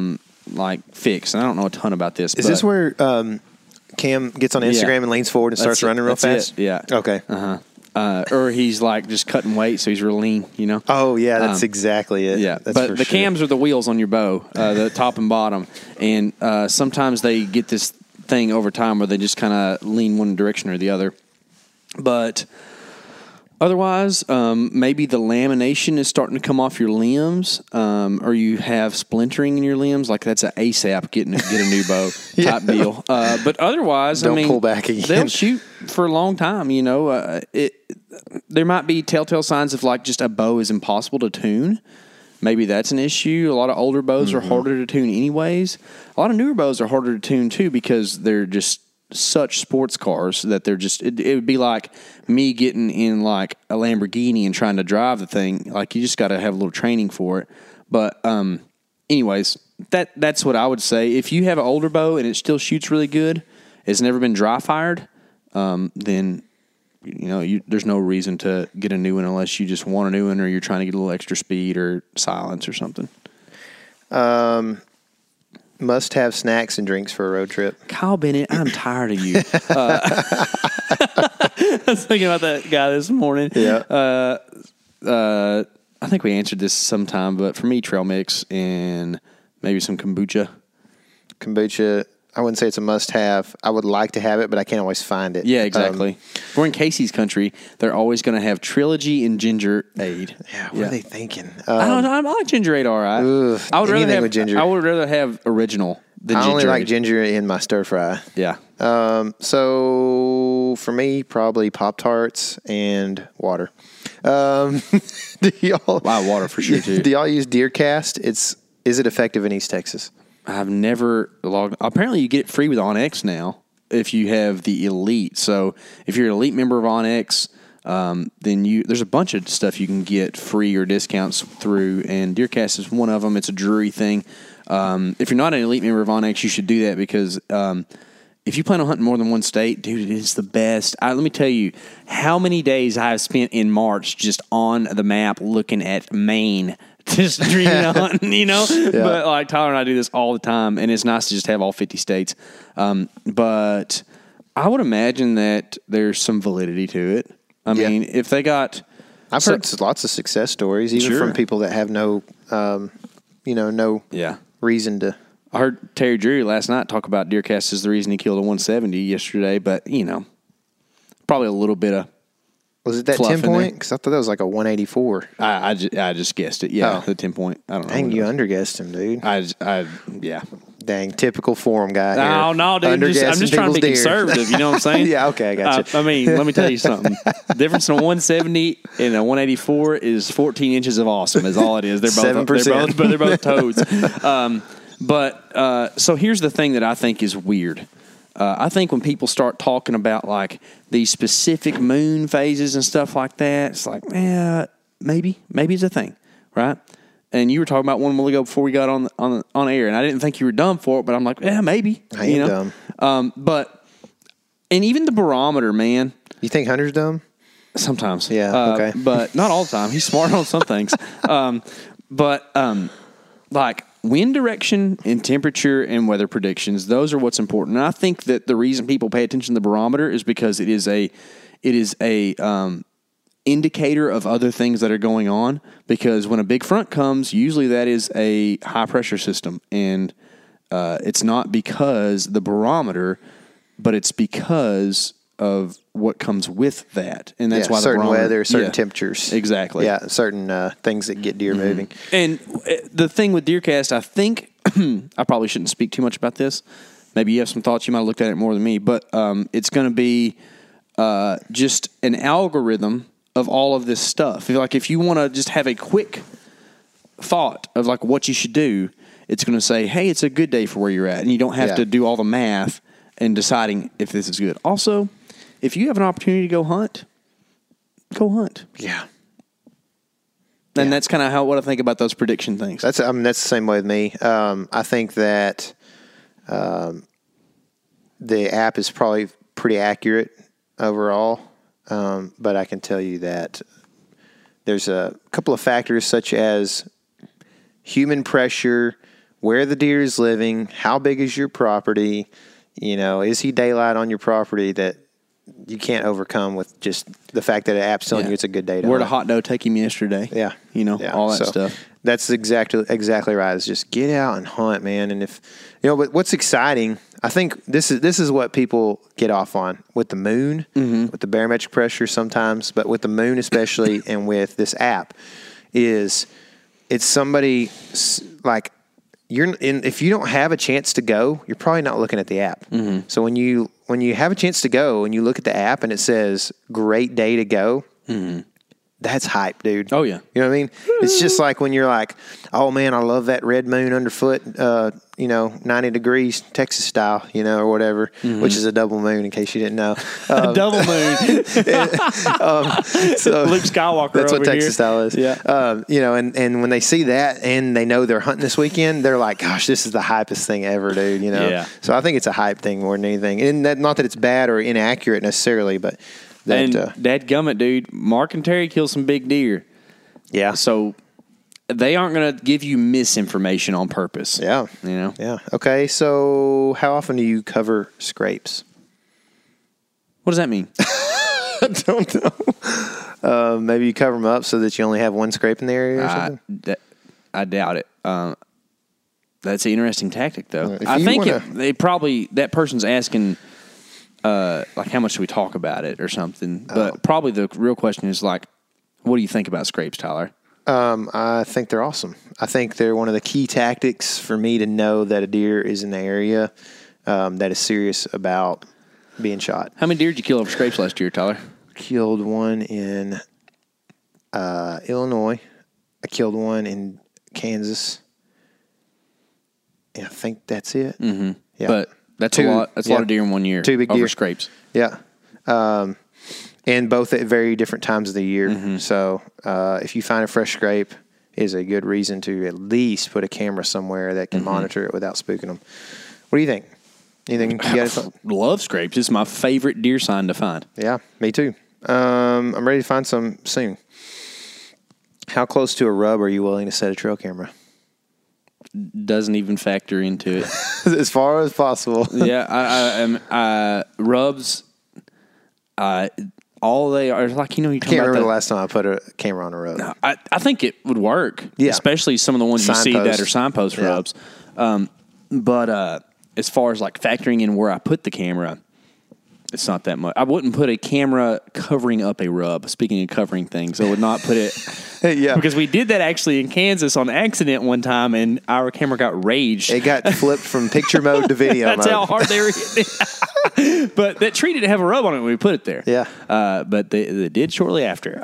fix. And I don't know a ton about this. Is this where Cam gets on Instagram and leans forward and starts running real fast? Yeah. Okay. Or he's just cutting weight, so he's real lean, Oh, yeah, that's exactly it. Yeah, that's but the cams are the wheels on your bow, the top and bottom. And sometimes they get this thing over time where they just kind of lean one direction or the other. But otherwise, maybe the lamination is starting to come off your limbs, or you have splintering in your limbs. That's an ASAP get a new bow type deal. But otherwise, don't pull back again. They'll shoot for a long time. There might be telltale signs of just a bow is impossible to tune. Maybe that's an issue. A lot of older bows are harder to tune anyways. A lot of newer bows are harder to tune too because they're just such sports cars that they're just it would be like me getting in a Lamborghini and trying to drive the thing. You just got to have a little training for it. But anyways, that's what I would say. If you have an older bow and it still shoots really good, it's never been dry fired, then there's no reason to get a new one unless you just want a new one or you're trying to get a little extra speed or silence or something. Must have snacks and drinks for a road trip. Kyle Bennett, I'm tired of you. I was thinking about that guy this morning. Yeah. I think we answered this sometime, but for me, trail mix and maybe some kombucha. Kombucha, I wouldn't say it's a must-have. I would like to have it, but I can't always find it. Yeah, exactly. If we're in Casey's country, they're always going to have Trilogy and Ginger Aid. Yeah, what are they thinking? I don't know. I like Ginger Aid all right. Ugh, I would rather anything have with ginger. I would rather have original than I ginger. only like Aid. ginger in my stir fry. Yeah. So for me, probably Pop-Tarts and water. Do y'all? Wow, water for sure too. Do y'all use DeerCast? Is it effective in East Texas? I've never logged. Apparently, you get it free with OnX now if you have the Elite. So if you're an Elite member of OnX, then there's a bunch of stuff you can get free or discounts through, and DeerCast is one of them. It's a Drury thing. If you're not an Elite member of OnX, you should do that because if you plan on hunting more than one state, dude, it is the best. Let me tell you how many days I have spent in March just on the map looking at Maine. Just dreaming of hunting, Yeah. But like Tyler and I do this all the time, and it's nice to just have all 50 states. But I would imagine that there's some validity to it. I mean, if they got, I've heard lots of success stories, even Sure. from people that have no, no reason to. I heard Terry Drury last night talk about DeerCast is the reason he killed a 170 yesterday, but probably a little bit of. Was it that fluff 10 in there. point? Because I thought that was like a 184. I just guessed it. Yeah, Oh. the 10 point. I don't know. Dang, you underguessed him, dude. Yeah. Dang, typical forum guy here. No, dude. I'm Underguessing just trying to be people's deer. conservative. You know what I'm saying? Yeah, okay, I got you. I mean, let me tell you something. The difference in a 170 and a 184 is 14 inches of awesome. Is all it is. They're both 7%. They're both toads. So here's the thing that I think is weird. I think when people start talking about like these specific moon phases and stuff like that, it's like, maybe it's a thing, right? And you were talking about one while ago before we got on air, and I didn't think you were dumb for it, but I'm like, maybe. I am dumb. And even the barometer, man. You think Hunter's dumb? Sometimes, Yeah, okay. but not all the time. He's smart on some things, like wind direction and temperature and weather predictions, those are what's important. And I think that the reason people pay attention to the barometer is because it is a indicator of other things that are going on. Because when a big front comes, usually that is a high pressure system, and it's not because the barometer, but it's because of what comes with that, and that's why certain the barometer, weather, certain temperatures, exactly. Yeah, certain things that get deer moving. And the thing with DeerCast, I think I probably shouldn't speak too much about this. Maybe you have some thoughts. You might have looked at it more than me, but it's going to be just an algorithm of all of this stuff. Like if you want to just have a quick thought of like what you should do, it's going to say, "Hey, it's a good day for where you're at," and you don't have to do all the math and deciding if this is good. Also, if you have an opportunity to go hunt, go hunt. Yeah. And that's kind of what I think about those prediction things. That's the same way with me. I think that the app is probably pretty accurate overall, but I can tell you that there's a couple of factors such as human pressure, where the deer is living, how big is your property, is he daylight on your property, that you can't overcome with just the fact that an app's telling you it's a good day to Where hunt. did Hot Doe take him yesterday? Yeah. All that So stuff. That's exactly right. It's just get out and hunt, man. And if but what's exciting, I think this is what people get off on with the moon, with the barometric pressure sometimes, but with the moon especially, and with this app, is it's somebody like if you don't have a chance to go, you're probably not looking at the app. So when you have a chance to go and you look at the app and it says great day to go, that's hype, dude. Oh, yeah. You know what I mean? It's just like when you're like, oh, man, I love that red moon underfoot, 90 degrees Texas style, or whatever, which is a double moon in case you didn't know. Double moon. So Luke Skywalker that's over what Texas here. style is. Yeah. And when they see that and they know they're hunting this weekend, they're like, gosh, this is the hypest thing ever, dude, Yeah. So I think it's a hype thing more than anything. And not that it's bad or inaccurate necessarily, but And dadgummit, dude, Mark and Terry kill some big deer. Yeah. So they aren't going to give you misinformation on purpose. Yeah. You know? Yeah. Okay. So how often do you cover scrapes? What does that mean? I don't know. Maybe you cover them up so that you only have one scrape in the area or something? I doubt it. That's an interesting tactic, though. If I you think wanna- they probably, that person's asking, like, how much do we talk about it or something. But probably the real question is, like, what do you think about scrapes, Tyler? I think they're awesome. I think they're one of the key tactics for me to know that a deer is in the area that is serious about being shot. How many deer did you kill over scrapes last year, Tyler? Killed one in Illinois. I killed one in Kansas. And I think that's it. Mm-hmm. Yeah. But that's a lot. That's a lot of deer in 1 year. 2 big over deer. scrapes. Yeah. And both at very different times of the year. Mm-hmm. So if you find a fresh scrape, is a good reason to at least put a camera somewhere that can monitor it without spooking them. What do you think? Anything you got? Love scrapes. It's my favorite deer sign to find. Yeah, me too. I'm ready to find some soon. How close to a rub are you willing to set a trail camera? Doesn't even factor into it. As far as possible. Yeah, rubs. All they are, like, you know, you I can't remember the last time I put a camera on a rub. I think it would work. Yeah. Especially some of the ones you see that are signpost rubs. But as far as like factoring in where I put the camera, it's not that much. I wouldn't put a camera covering up a rub. Speaking of covering things, I would not put it. Yeah. Because we did that actually in Kansas on accident one time, and our camera got raged. It got flipped from picture mode to video That's mode. how hard they were hitting. But that tree didn't have a rub on it when we put it there. Yeah. But they did shortly after.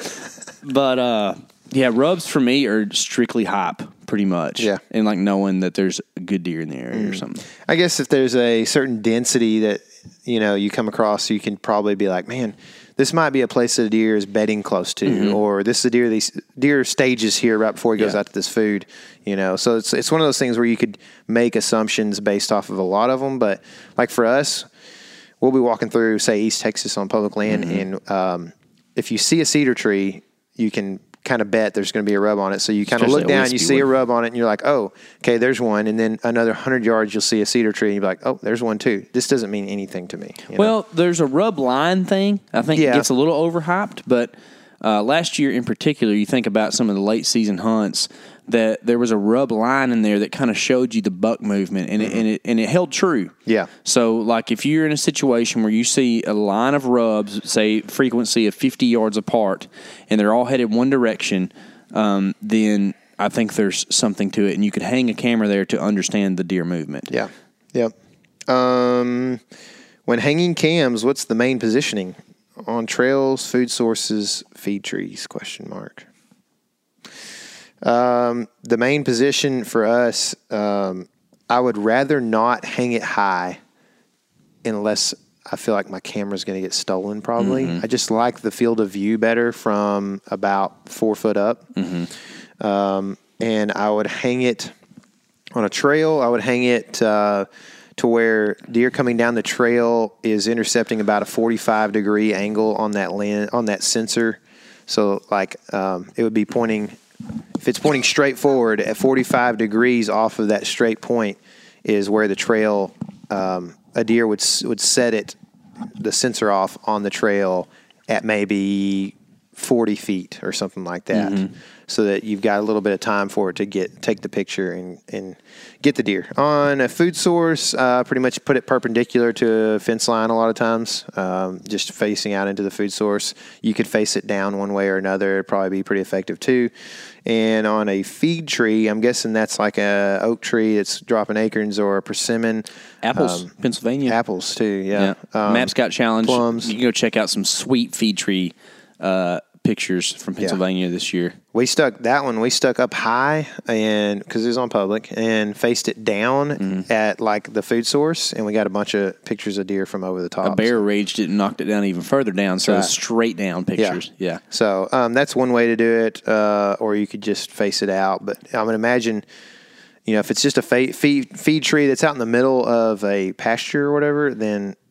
Yeah, rubs for me are strictly hop, pretty much. Yeah. And like knowing that there's a good deer in the area or something. I guess if there's a certain density that, you know, you come across, you can probably be like, man, this might be a place that a deer is bedding close to, or this is a deer, these deer stages here right before he goes out to this food, you know. So it's one of those things where you could make assumptions based off of a lot of them. But like for us, we'll be walking through, say, East Texas on public land, and if you see a cedar tree, you can kind of bet there's going to be a rub on it. So you kind of Especially look down, you see a rub on it, and you're like, oh, okay, there's one. And then another 100 yards, you'll see a cedar tree, and you're like, oh, there's one too. This doesn't mean anything to me. You know? Well, there's a rub line thing. I think it gets a little overhyped, but last year in particular, you think about some of the late season hunts, that there was a rub line in there that kind of showed you the buck movement, and it held true. Yeah. So, like, if you're in a situation where you see a line of rubs, say frequency of 50 yards apart, and they're all headed one direction, then I think there's something to it, and you could hang a camera there to understand the deer movement. Yeah. Yep. When hanging cams, what's the main positioning? On trails, food sources, feed trees, ? The main position for us, I would rather not hang it high unless I feel like my camera's going to get stolen probably. I just like the field of view better from about 4 foot up. And I would hang it on a trail. I would hang it to where deer coming down the trail is intercepting about a 45-degree angle on that on that sensor. So like it would be pointing, if it's pointing straight forward at 45 degrees off of that straight point is where the trail, a deer would set the sensor off on the trail at maybe 40 feet or something like that, so that you've got a little bit of time for it to take the picture and get the deer. On a food source, pretty much put it perpendicular to a fence line a lot of times, just facing out into the food source. You could face it down one way or another. It'd probably be pretty effective too. And on a feed tree, I'm guessing that's like a oak tree that's dropping acorns, or a persimmon. Apples, Pennsylvania. Apples too, yeah. Map Scout Challenge. Plums. You can go check out some sweet feed tree pictures from Pennsylvania this year. We stuck up high, and because it was on public, and faced it down at like the food source, and we got a bunch of pictures of deer from over the top. A bear raged it and knocked it down even further down, so it's straight down pictures. Yeah. So that's one way to do it, or you could just face it out. But I would imagine, you know, if it's just a feed tree that's out in the middle of a pasture or whatever, then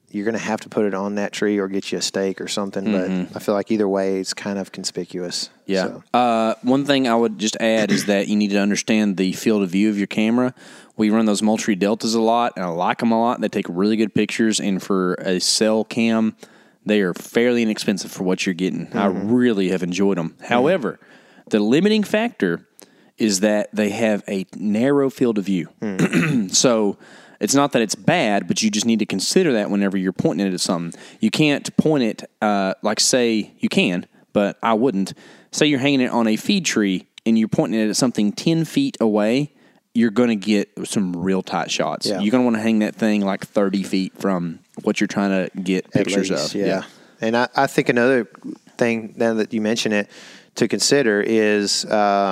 you're going to have to put it on that tree or get you a stake or something. But I feel like either way, it's kind of conspicuous. Yeah. So. One thing I would just add is that you need to understand the field of view of your camera. We run those Moultrie Deltas a lot, and I like them a lot. They take really good pictures, and for a cell cam, they are fairly inexpensive for what you're getting. I really have enjoyed them. However, the limiting factor is that they have a narrow field of view. So it's not that it's bad, but you just need to consider that whenever you're pointing it at something. You can't point it, like say, you can, but I wouldn't. Say you're hanging it on a feed tree and you're pointing it at something 10 feet away, you're going to get some real tight shots. Yeah. You're going to want to hang that thing like 30 feet from what you're trying to get pictures of. Yeah. And I think another thing, now that you mention it, to consider is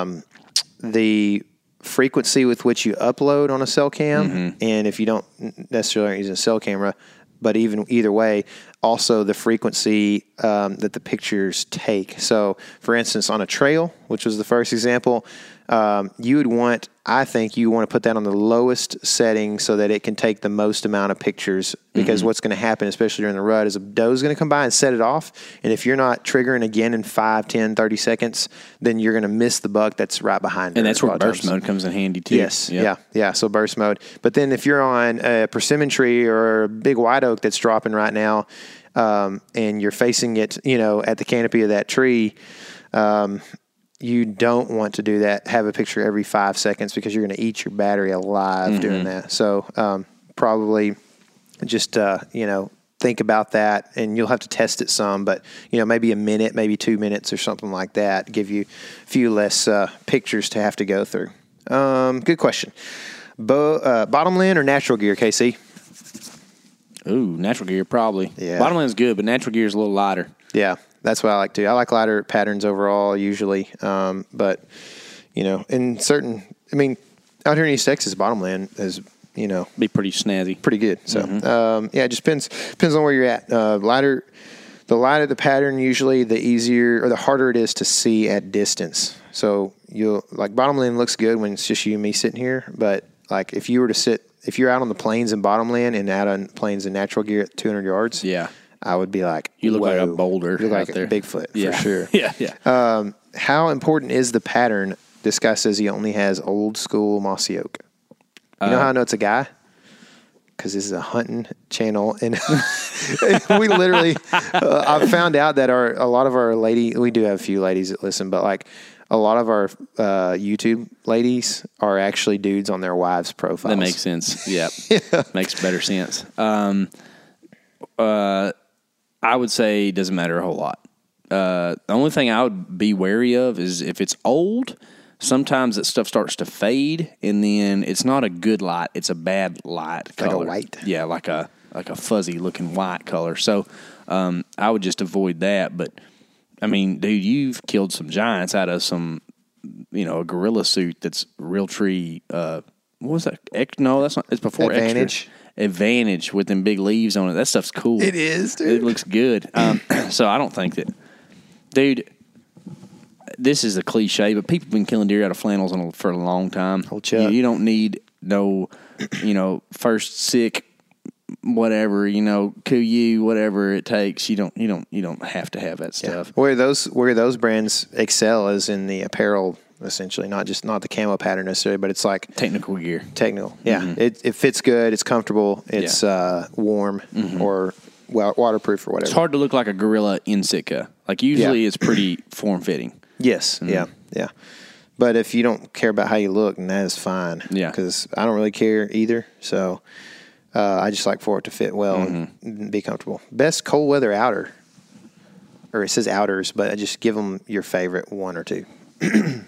the frequency with which you upload on a cell cam. And if you don't necessarily use a cell camera, but either way, also the frequency that the pictures take. So, for instance, on a trail, which was the first example, you would want, I think you want to put that on the lowest setting so that it can take the most amount of pictures, because what's going to happen, especially during the rut, is a doe's going to come by and set it off. And if you're not triggering again in 5, 10, 30 seconds, then you're going to miss the buck that's right behind her. And that's where burst mode comes in handy too. Yes. Yep. Yeah. So burst mode. But then if you're on a persimmon tree or a big white oak that's dropping right now, and you're facing it, at the canopy of that tree, you don't want to do that. Have a picture every 5 seconds, because you're going to eat your battery alive doing that. So probably just think about that, and you'll have to test it some. But maybe a minute, maybe 2 minutes or something like that, give you a few less pictures to have to go through. Good question. Bottomland or natural gear, KC? Ooh, natural gear probably. Yeah. Bottomland's good, but natural gear is a little lighter. Yeah, that's what I like too. I like lighter patterns overall usually, but in certain, out here in East Texas, Bottomland is Be pretty snazzy. pretty good. So it just depends on where you're at. The lighter the pattern, usually the easier or the harder it is to see at distance. So Bottomland looks good when it's just you and me sitting here, but like if you're out on the plains in Bottomland and out on plains in natural gear at 200 yards, I would be like, you look like a whoa. boulder. You look like out there. a Bigfoot for sure. Yeah. How important is the pattern? This guy says he only has old school mossy oak. You know how I know it's a guy? Because this is a hunting channel, and we literally, I've found out that a lot of our we do have a few ladies that listen, but like a lot of our YouTube ladies are actually dudes on their wives' profiles. That makes sense. Yeah. Makes better sense. I would say it doesn't matter a whole lot. The only thing I would be wary of is if it's old, sometimes that stuff starts to fade, and then it's not a good light; it's a bad light color. Like a white. Yeah, like a fuzzy looking white color. So I would just avoid that. But dude, you've killed some giants out of some, a gorilla suit that's Realtree. What was that? No, that's not. It's before Advantage. Advantage with them big leaves on it. That stuff's cool. It is, dude. It looks good. So I don't think that, dude. This is a cliche, but people have been killing deer out of flannels for a long time. Old Chuck. You don't need no, first sick, whatever, KUIU, whatever it takes. You don't have to have that stuff. Where those brands excel is in the apparel, essentially, not the camo pattern necessarily, but it's like Technical gear. technical. Yeah, it fits good. It's comfortable. It's warm or waterproof or whatever. It's hard to look like a gorilla in Sitka. Like usually, it's pretty form fitting. Yes. Yeah. But if you don't care about how you look, then that is fine. Yeah. Because I don't really care either. So I just like for it to fit well and be comfortable. Best cold weather outer, or it says outers, but I just give them your favorite one or two. I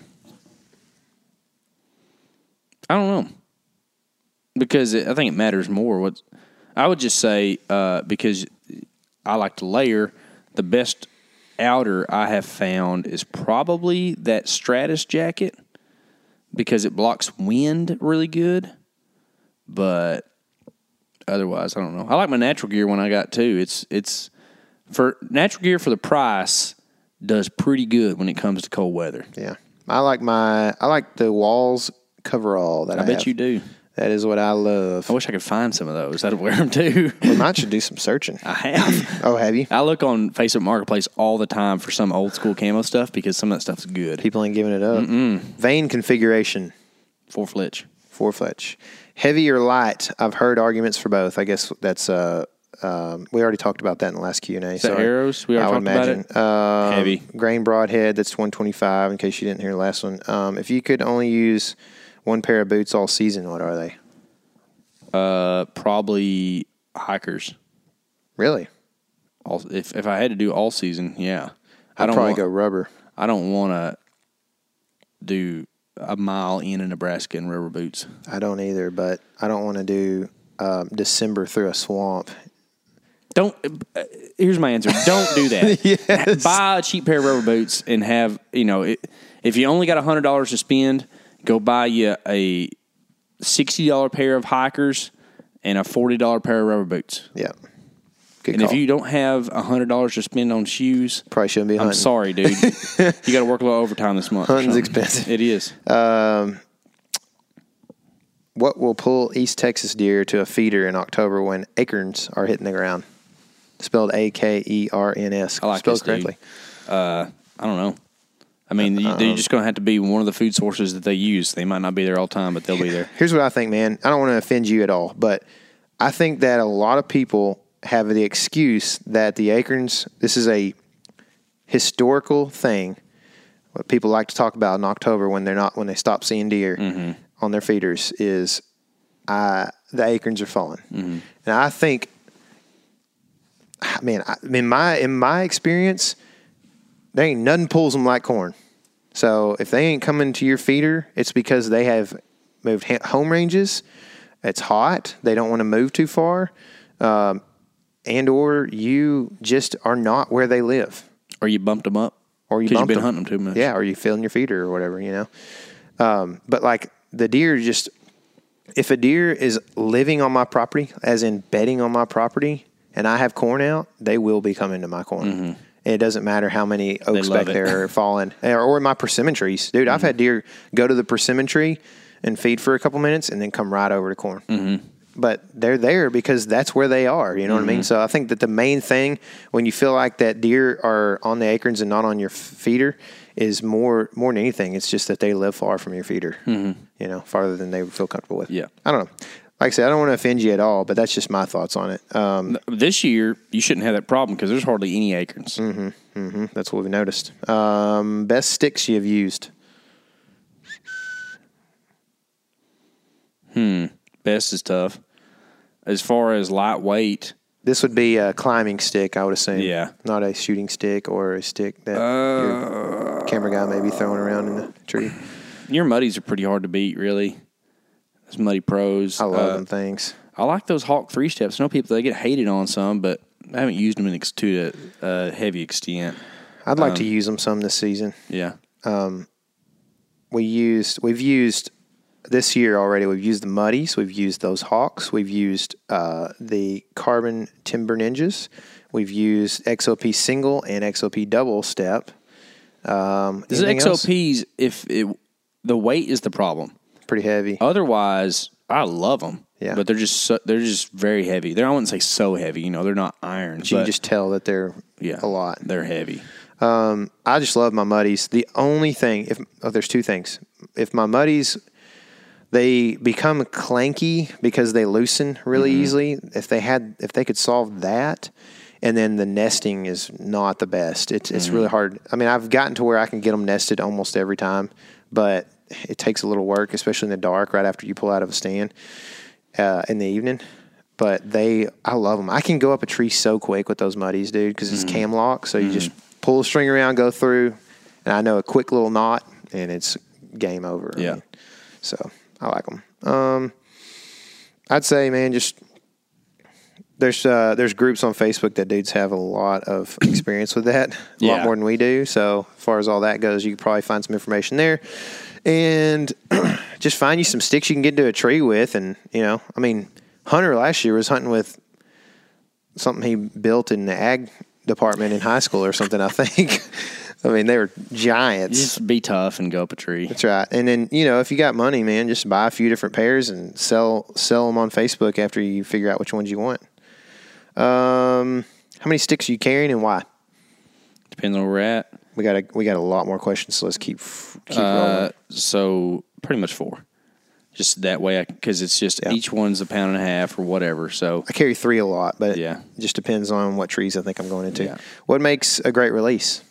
don't know, because I think it matters more. I would just say, because I like to layer, the best outer I have found is probably that Stratus jacket, because it blocks wind really good. But otherwise, I don't know. I like my natural gear one I got too. It's for natural gear for the price, does pretty good when it comes to cold weather. Yeah. I like the Walls coverall that I bet have. you do. That is what I love. I wish I could find some of those. I'd wear them too. We might should do some searching. I have. Oh, have you? I look on Facebook Marketplace all the time for some old school camo stuff because some of that stuff's good. People ain't giving it up. Vein configuration. 4-fletch. 4-fletch. Heavy or light? I've heard arguments for both. I guess that's we already talked about that in the last Q&A. Is that arrows? We already talked about it? Heavy. Grain broadhead, that's 125 in case you didn't hear the last one. If you could only use one pair of boots all season, what are they? Probably hikers. Really? If I had to do all season, yeah. I'd probably go rubber. I don't want to do a mile in Nebraska in rubber boots. I don't either, but I don't want to do December through a swamp. Here's my answer. Don't do that. Yes. Buy a cheap pair of rubber boots and have, if you only got $100 to spend, go buy you a $60 pair of hikers and a $40 pair of rubber boots. Yeah. Good and call. if you don't have $100 to spend on shoes, probably shouldn't be hunting. I'm sorry, dude. You got to work a little overtime this month. Hunting's expensive. It is. What will pull East Texas deer to a feeder in October when acorns are hitting the ground? Spelled Akerns. I like Spelled this, dude. correctly. I don't know. I mean, they're just going to have to be one of the food sources that they use. They might not be there all the time, but they'll be there. Here's what I think, man. I don't want to offend you at all, but I think that a lot of people have the excuse that the acorns, this is a historical thing, what people like to talk about in October when they stop seeing deer on their feeders is the acorns are falling. And I think, man, in my experience, there ain't nothing pulls them like corn. So if they ain't coming to your feeder, it's because they have moved home ranges. It's hot. They don't want to move too far. And or you just are not where they live. Or you bumped them up. Or you've been hunting them too much. Yeah, or you filling your feeder or whatever, But like the deer just, if a deer is living on my property, as in bedding on my property, and I have corn out, they will be coming to my corn. And it doesn't matter how many oaks back there are falling. Or my persimmon trees. Dude, I've had deer go to the persimmon tree and feed for a couple minutes and then come right over to corn. But they're there because that's where they are. You know what I mean? So I think that the main thing when you feel like that deer are on the acorns and not on your feeder is more than anything. It's just that they live far from your feeder, farther than they would feel comfortable with. Yeah. I don't know. Like I said, I don't want to offend you at all, but that's just my thoughts on it. This year, you shouldn't have that problem because there's hardly any acorns. That's what we've noticed. Best sticks you've used? Best is tough. As far as lightweight, this would be a climbing stick, I would assume. Yeah. Not a shooting stick or a stick that your camera guy may be throwing around in the tree. Your muddies are pretty hard to beat, really. Those Muddy Pros. I love them things. I like those Hawk 3-steps. I know people, they get hated on some, but I haven't used them to a heavy extent. I'd like to use them some this season. Yeah. We've used this year already. We've used the Muddies. We've used those Hawks. We've used the Carbon Timber Ninjas. We've used XOP single and XOP double step. This XOPs, the weight is the problem. Pretty heavy. Otherwise, I love them. Yeah. But they're just very heavy. I wouldn't say so heavy. They're not iron. But you can just tell that they're a lot. They're heavy. I just love my Muddies. The only thing, there's two things. If my Muddies, they become clanky because they loosen really easily. If they could solve that, and then the nesting is not the best. It's really hard. I mean, I've gotten to where I can get them nested almost every time, but it takes a little work, especially in the dark right after you pull out of a stand in the evening. But I love them. I can go up a tree so quick with those Muddies, dude, because it's cam lock. So you just pull the string around, go through, and I know a quick little knot, and it's game over. Yeah. So I like them. I'd say, man, just there's groups on Facebook that dudes have a lot of experience with that, a lot more than we do. So as far as all that goes, you could probably find some information there, and just find you some sticks you can get to a tree with. And I mean, Hunter last year was hunting with something he built in the ag department in high school or something, I think. I mean, they were giants. Just be tough and go up a tree. That's right. And then, if you got money, man, just buy a few different pairs and sell them on Facebook after you figure out which ones you want. How many sticks are you carrying and why? Depends on where we're at. We got a lot more questions, so let's keep rolling. So pretty much 4. Just that way, because it's just each one's 1.5 pounds or whatever. So I carry 3 a lot, but yeah, it just depends on what trees I think I'm going into. Yeah. What makes a great release?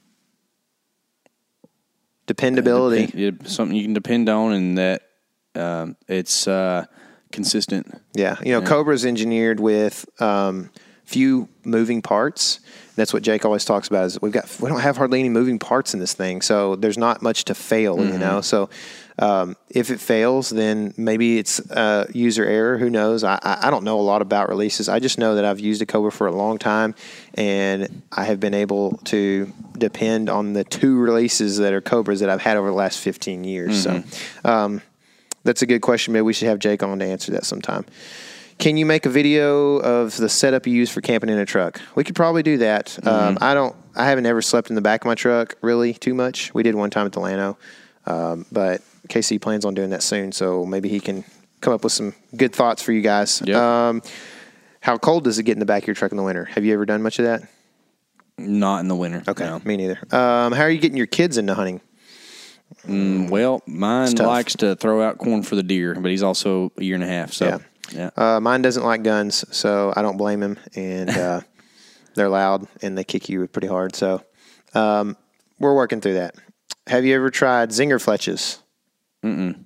Dependability. Something you can depend on, and that it's consistent. Yeah, Cobra's engineered with few moving parts. That's what Jake always talks about. Is we don't have hardly any moving parts in this thing, so there's not much to fail. So if it fails, then maybe it's user error. Who knows? I don't know a lot about releases. I just know that I've used a Cobra for a long time, and I have been able to depend on the 2 releases that are Cobras that I've had over the last 15 years. So that's a good question. Maybe we should have Jake on to answer that sometime. Can you make a video of the setup you use for camping in a truck? We could probably do that. I haven't ever slept in the back of my truck really too much. We did one time at Delano, but Casey plans on doing that soon, so maybe he can come up with some good thoughts for you guys. Yep. How cold does it get in the back of your truck in the winter? Have you ever done much of that? Not in the winter. Okay, no. Me neither. How are you getting your kids into hunting? Well, mine likes to throw out corn for the deer, but he's also 1.5 years. So. Yeah. Mine doesn't like guns, so I don't blame him. And they're loud and they kick you pretty hard. So we're working through that. Have you ever tried zinger fletches? I'm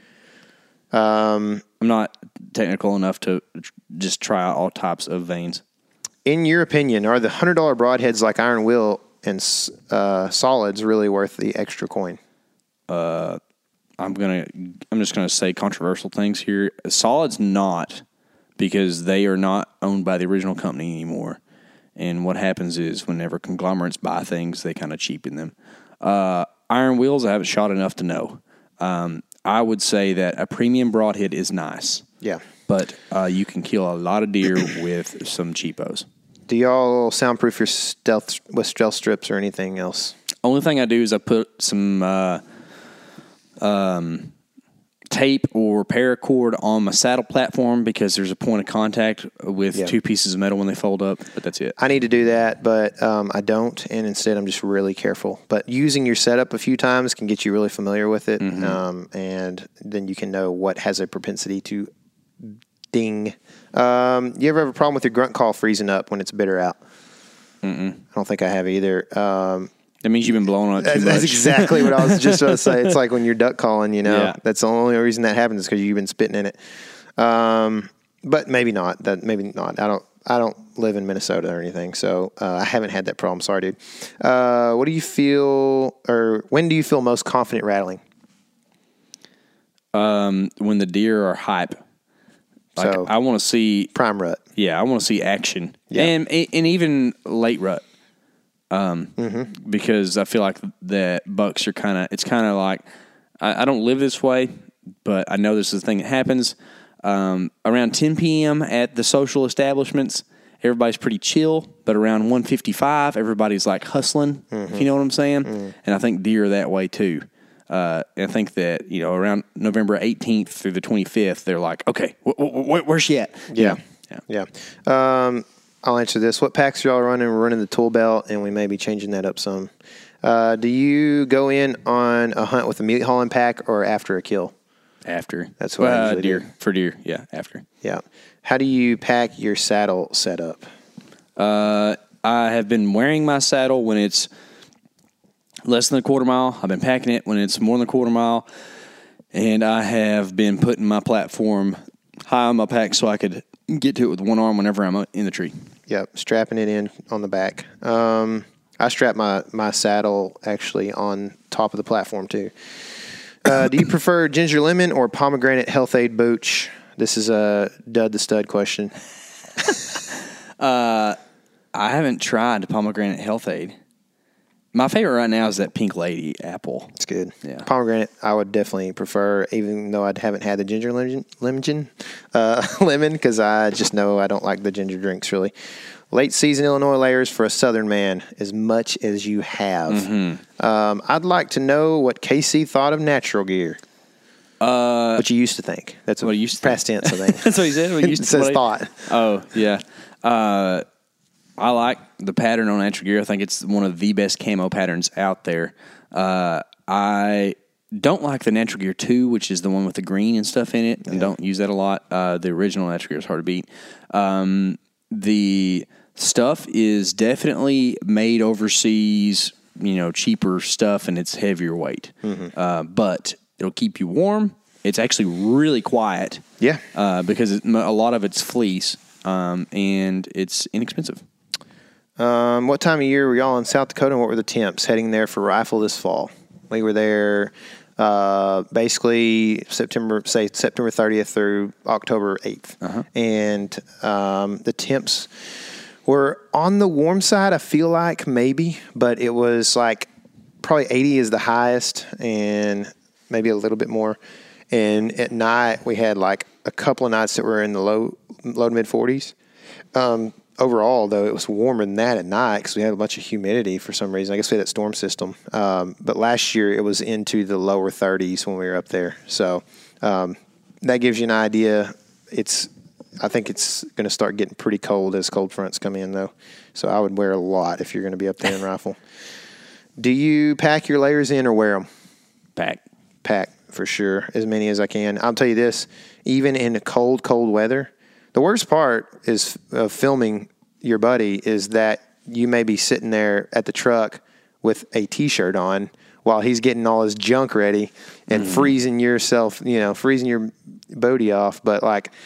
not technical enough to just try out all types of veins. In your opinion, are the $100 broadheads like Iron Will and solids really worth the extra coin? I'm just gonna say controversial things here. Solid's not, because they are not owned by the original company anymore. And what happens is whenever conglomerates buy things, they kind of cheapen them. Iron Wheels, I haven't shot enough to know. I would say that a premium broadhead is nice. Yeah. But you can kill a lot of deer with some cheapos. Do y'all soundproof your stealth with stealth strips or anything else? Only thing I do is I put some tape or paracord on my saddle platform, because there's a point of contact with 2 pieces of metal when they fold up, but that's it. I need to do that, but I don't, and instead I'm just really careful. But using your setup a few times can get you really familiar with it, and then you can know what has a propensity to ding. You ever have a problem with your grunt call freezing up when it's bitter out? I don't think I have either. That means you've been blowing on it too much. That's exactly what I was just about to say. It's like when you're duck calling, that's the only reason that happens is because you've been spitting in it. But maybe not. Maybe not. I don't live in Minnesota or anything, so I haven't had that problem. Sorry, dude. What do you feel, or when do you feel most confident rattling? When the deer are hype. Like, so I want to see prime rut. Yeah, I want to see action, and even late rut. Because I feel like that bucks are it's kind of like, I don't live this way, but I know this is the thing that happens. Around 10 p.m. at the social establishments, everybody's pretty chill, but around 1:55, everybody's like hustling, if you know what I'm saying? And I think deer are that way too. And I think that, around November 18th through the 25th, they're like, okay, where's she at? Yeah. I'll answer this. What packs are y'all running? We're running the tool belt, and we may be changing that up some. Do you go in on a hunt with a meat hauling pack or after a kill? After. That's what I usually do. For deer, yeah, after. Yeah. How do you pack your saddle setup? I have been wearing my saddle when it's less than a quarter mile. I've been packing it when it's more than a quarter mile. And I have been putting my platform high on my pack so I could get to it with one arm whenever I'm in the tree. Yep, strapping it in on the back. I strap my saddle actually on top of the platform too. Do you prefer ginger lemon or pomegranate Health Aid Booch? This is a Dud the Stud question. I haven't tried the pomegranate Health Aid. My favorite right now is that Pink Lady apple. It's good. Yeah. Pomegranate, I would definitely prefer, even though I haven't had the ginger lemon, because I just know I don't like the ginger drinks really. Late season Illinois layers for a Southern man, as much as you have. Mm-hmm. I'd like to know what KC thought of natural gear. What you used to think. That's what you used to past tense, I think. That's what he said. What It says thought. Oh, yeah. I like the pattern on natural gear. I think it's one of the best camo patterns out there. I don't like the Natural Gear 2, which is the one with the green and stuff in it, and don't use that a lot. The original Natural Gear is hard to beat. The stuff is definitely made overseas, cheaper stuff, and it's heavier weight. But it'll keep you warm. It's actually really quiet. Yeah. Because a lot of it's fleece, and it's inexpensive. What time of year were y'all in South Dakota, and what were the temps heading there for rifle this fall? We were there basically September 30th through October 8th. And the temps were on the warm side, I feel like, maybe, but it was like probably 80 is the highest and maybe a little bit more. And at night, we had like a couple of nights that were in the low to mid 40s. Overall, though, it was warmer than that at night because we had a bunch of humidity for some reason. I guess we had that storm system. But last year, it was into the lower 30s when we were up there. So that gives you an idea. I think it's going to start getting pretty cold as cold fronts come in, though. So I would wear a lot if you're going to be up there in rifle. Do you pack your layers in or wear them? Pack, for sure, as many as I can. I'll tell you this, even in cold weather, the worst part is filming your buddy is that you may be sitting there at the truck with a T-shirt on while he's getting all his junk ready and freezing yourself, freezing your booty off. But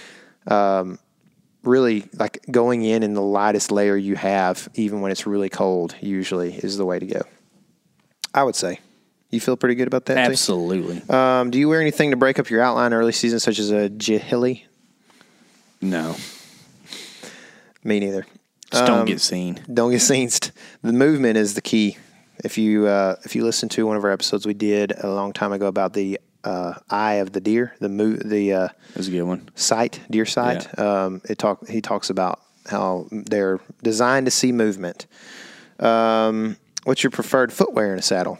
really going in the lightest layer you have, even when it's really cold, usually is the way to go. I would say. You feel pretty good about that? Absolutely. Do you wear anything to break up your outline early season, such as a Jihili? No. Me neither. Just don't get seen. Don't get seen. The movement is the key. If you listen to one of our episodes we did a long time ago about the eye of the deer, that was a good one. Deer sight. Yeah. He talks about how they're designed to see movement. What's your preferred footwear in a saddle?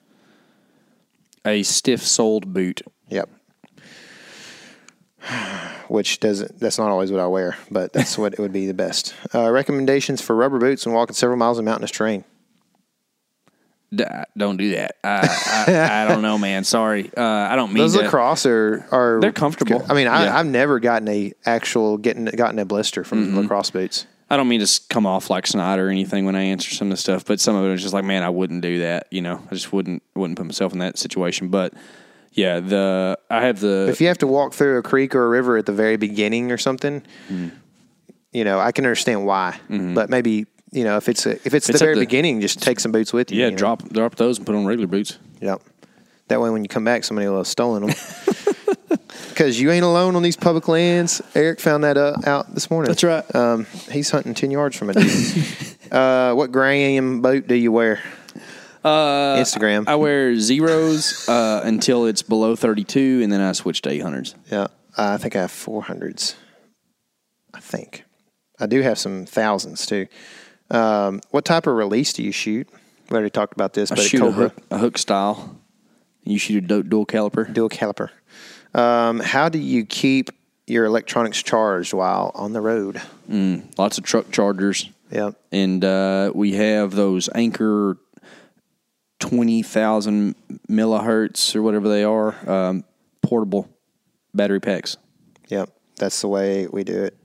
A stiff-soled boot. Yep. That's not always what I wear, but that's what it would be the best. Recommendations for rubber boots when walking several miles in mountainous terrain. Don't do that. I don't know, man. Sorry. I don't mean those that. lacrosse are they're comfortable. I mean, I've never gotten gotten a blister from lacrosse boots. I don't mean to come off like snide or anything when I answer some of the stuff, but some of it is just like, man, I wouldn't do that. I just wouldn't put myself in that situation. But yeah, if you have to walk through a creek or a river at the very beginning or something, I can understand why. But maybe if it's the very beginning, just take some boots with you. Yeah, drop those and put on regular boots. Yep. That way, when you come back, somebody will have stolen them. Because you ain't alone on these public lands. Eric found that out this morning. That's right. He's hunting 10 yards from it. What gram boot do you wear? Instagram. I wear zeros until it's below 32, and then I switch to 800s. Yeah. I think I have 400s. I think. I do have some thousands, too. What type of release do you shoot? We already talked about this. I shoot a hook style. You shoot a dual caliper. Dual caliper. How do you keep your electronics charged while on the road? Lots of truck chargers. Yep. And we have those Anchor 20,000 millihertz or whatever they are, portable battery packs. Yep. That's the way we do it.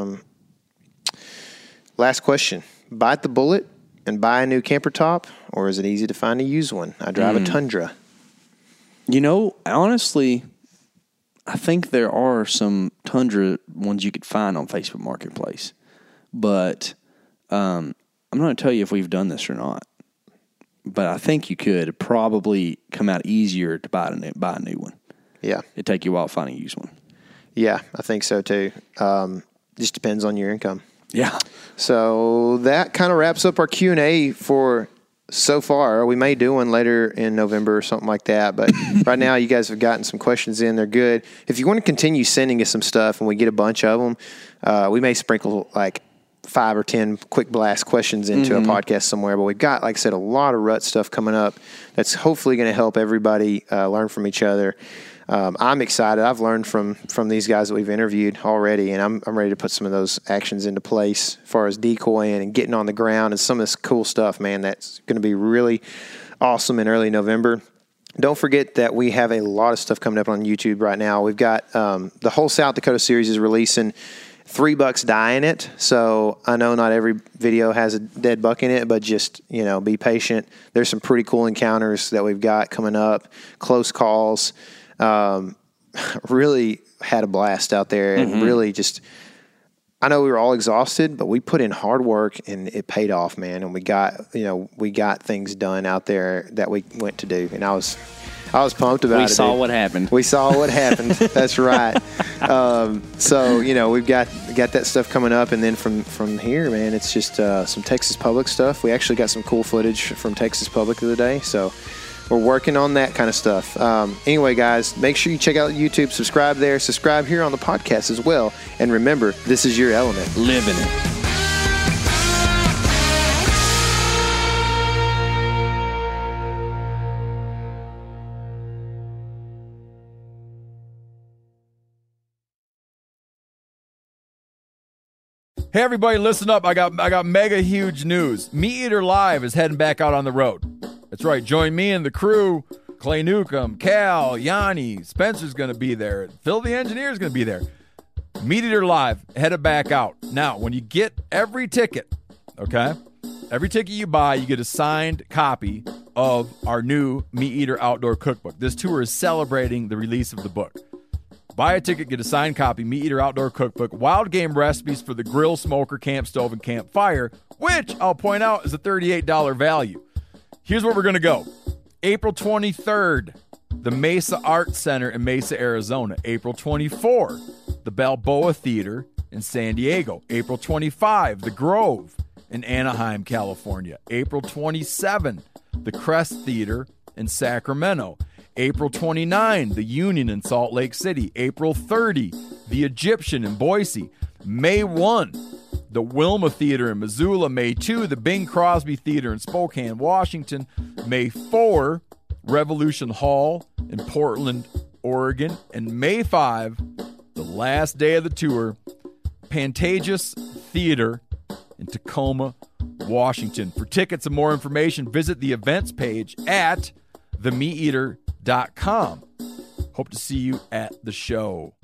Last question. Bite the bullet and buy a new camper top, or is it easy to find a used one? I drive a Tundra. Honestly, I think there are some Tundra ones you could find on Facebook Marketplace. But I'm not going to tell you if we've done this or not. But I think you could. It'd probably come out easier to buy a new one. Yeah. It'd take you a while to find a used one. Yeah, I think so too. Just depends on your income. Yeah. So that kind of wraps up our Q&A for so far. We may do one later in November or something like that. But right now you guys have gotten some questions in. They're good. If you want to continue sending us some stuff and we get a bunch of them, we may sprinkle like 5 or 10 quick blast questions into a podcast somewhere. But we've got, like I said, a lot of rut stuff coming up that's hopefully going to help everybody learn from each other. I'm excited. I've learned from these guys that we've interviewed already, and I'm ready to put some of those actions into place as far as decoying and getting on the ground and some of this cool stuff, man. That's going to be really awesome in early November. Don't forget that we have a lot of stuff coming up on YouTube right now. We've got the whole South Dakota series is releasing 3 bucks die in it. So I know not every video has a dead buck in it, but just, be patient. There's some pretty cool encounters that we've got coming up, close calls. Really had a blast out there and really just, I know we were all exhausted, but we put in hard work and it paid off, man. And we got things done out there that we went to do. And I was pumped about it. We saw what happened. We saw what happened. That's right. So, we've got that stuff coming up. And then from here, man, it's just some Texas Public stuff. We actually got some cool footage from Texas Public the other day. So we're working on that kind of stuff. Anyway, guys, make sure you check out YouTube, subscribe there, subscribe here on the podcast as well. And remember, this is your element. Living it. Hey everybody, listen up. I got mega huge news. Meat Eater Live is heading back out on the road. That's right. Join me and the crew. Clay Newcomb, Cal, Yanni, Spencer's going to be there. Phil the engineer is going to be there. Meat Eater Live headed back out. Now, when you get every ticket, okay, every ticket you buy, you get a signed copy of our new Meat Eater Outdoor Cookbook. This tour is celebrating the release of the book. Buy a ticket, get a signed copy, Meat Eater Outdoor Cookbook, wild game recipes for the grill, smoker, camp stove, and campfire, which I'll point out is a $38 value. Here's where we're going to go. April 23rd, the Mesa Arts Center in Mesa, Arizona. April 24, the Balboa Theater in San Diego. April 25, the Grove in Anaheim, California. April 27, the Crest Theater in Sacramento. April 29, the Union in Salt Lake City. April 30, the Egyptian in Boise. May 1, the Wilma Theater in Missoula. May 2, the Bing Crosby Theater in Spokane, Washington. May 4, Revolution Hall in Portland, Oregon. And May 5, the last day of the tour, Pantages Theater in Tacoma, Washington. For tickets and more information, visit the events page at themeateater.com. Hope to see you at the show.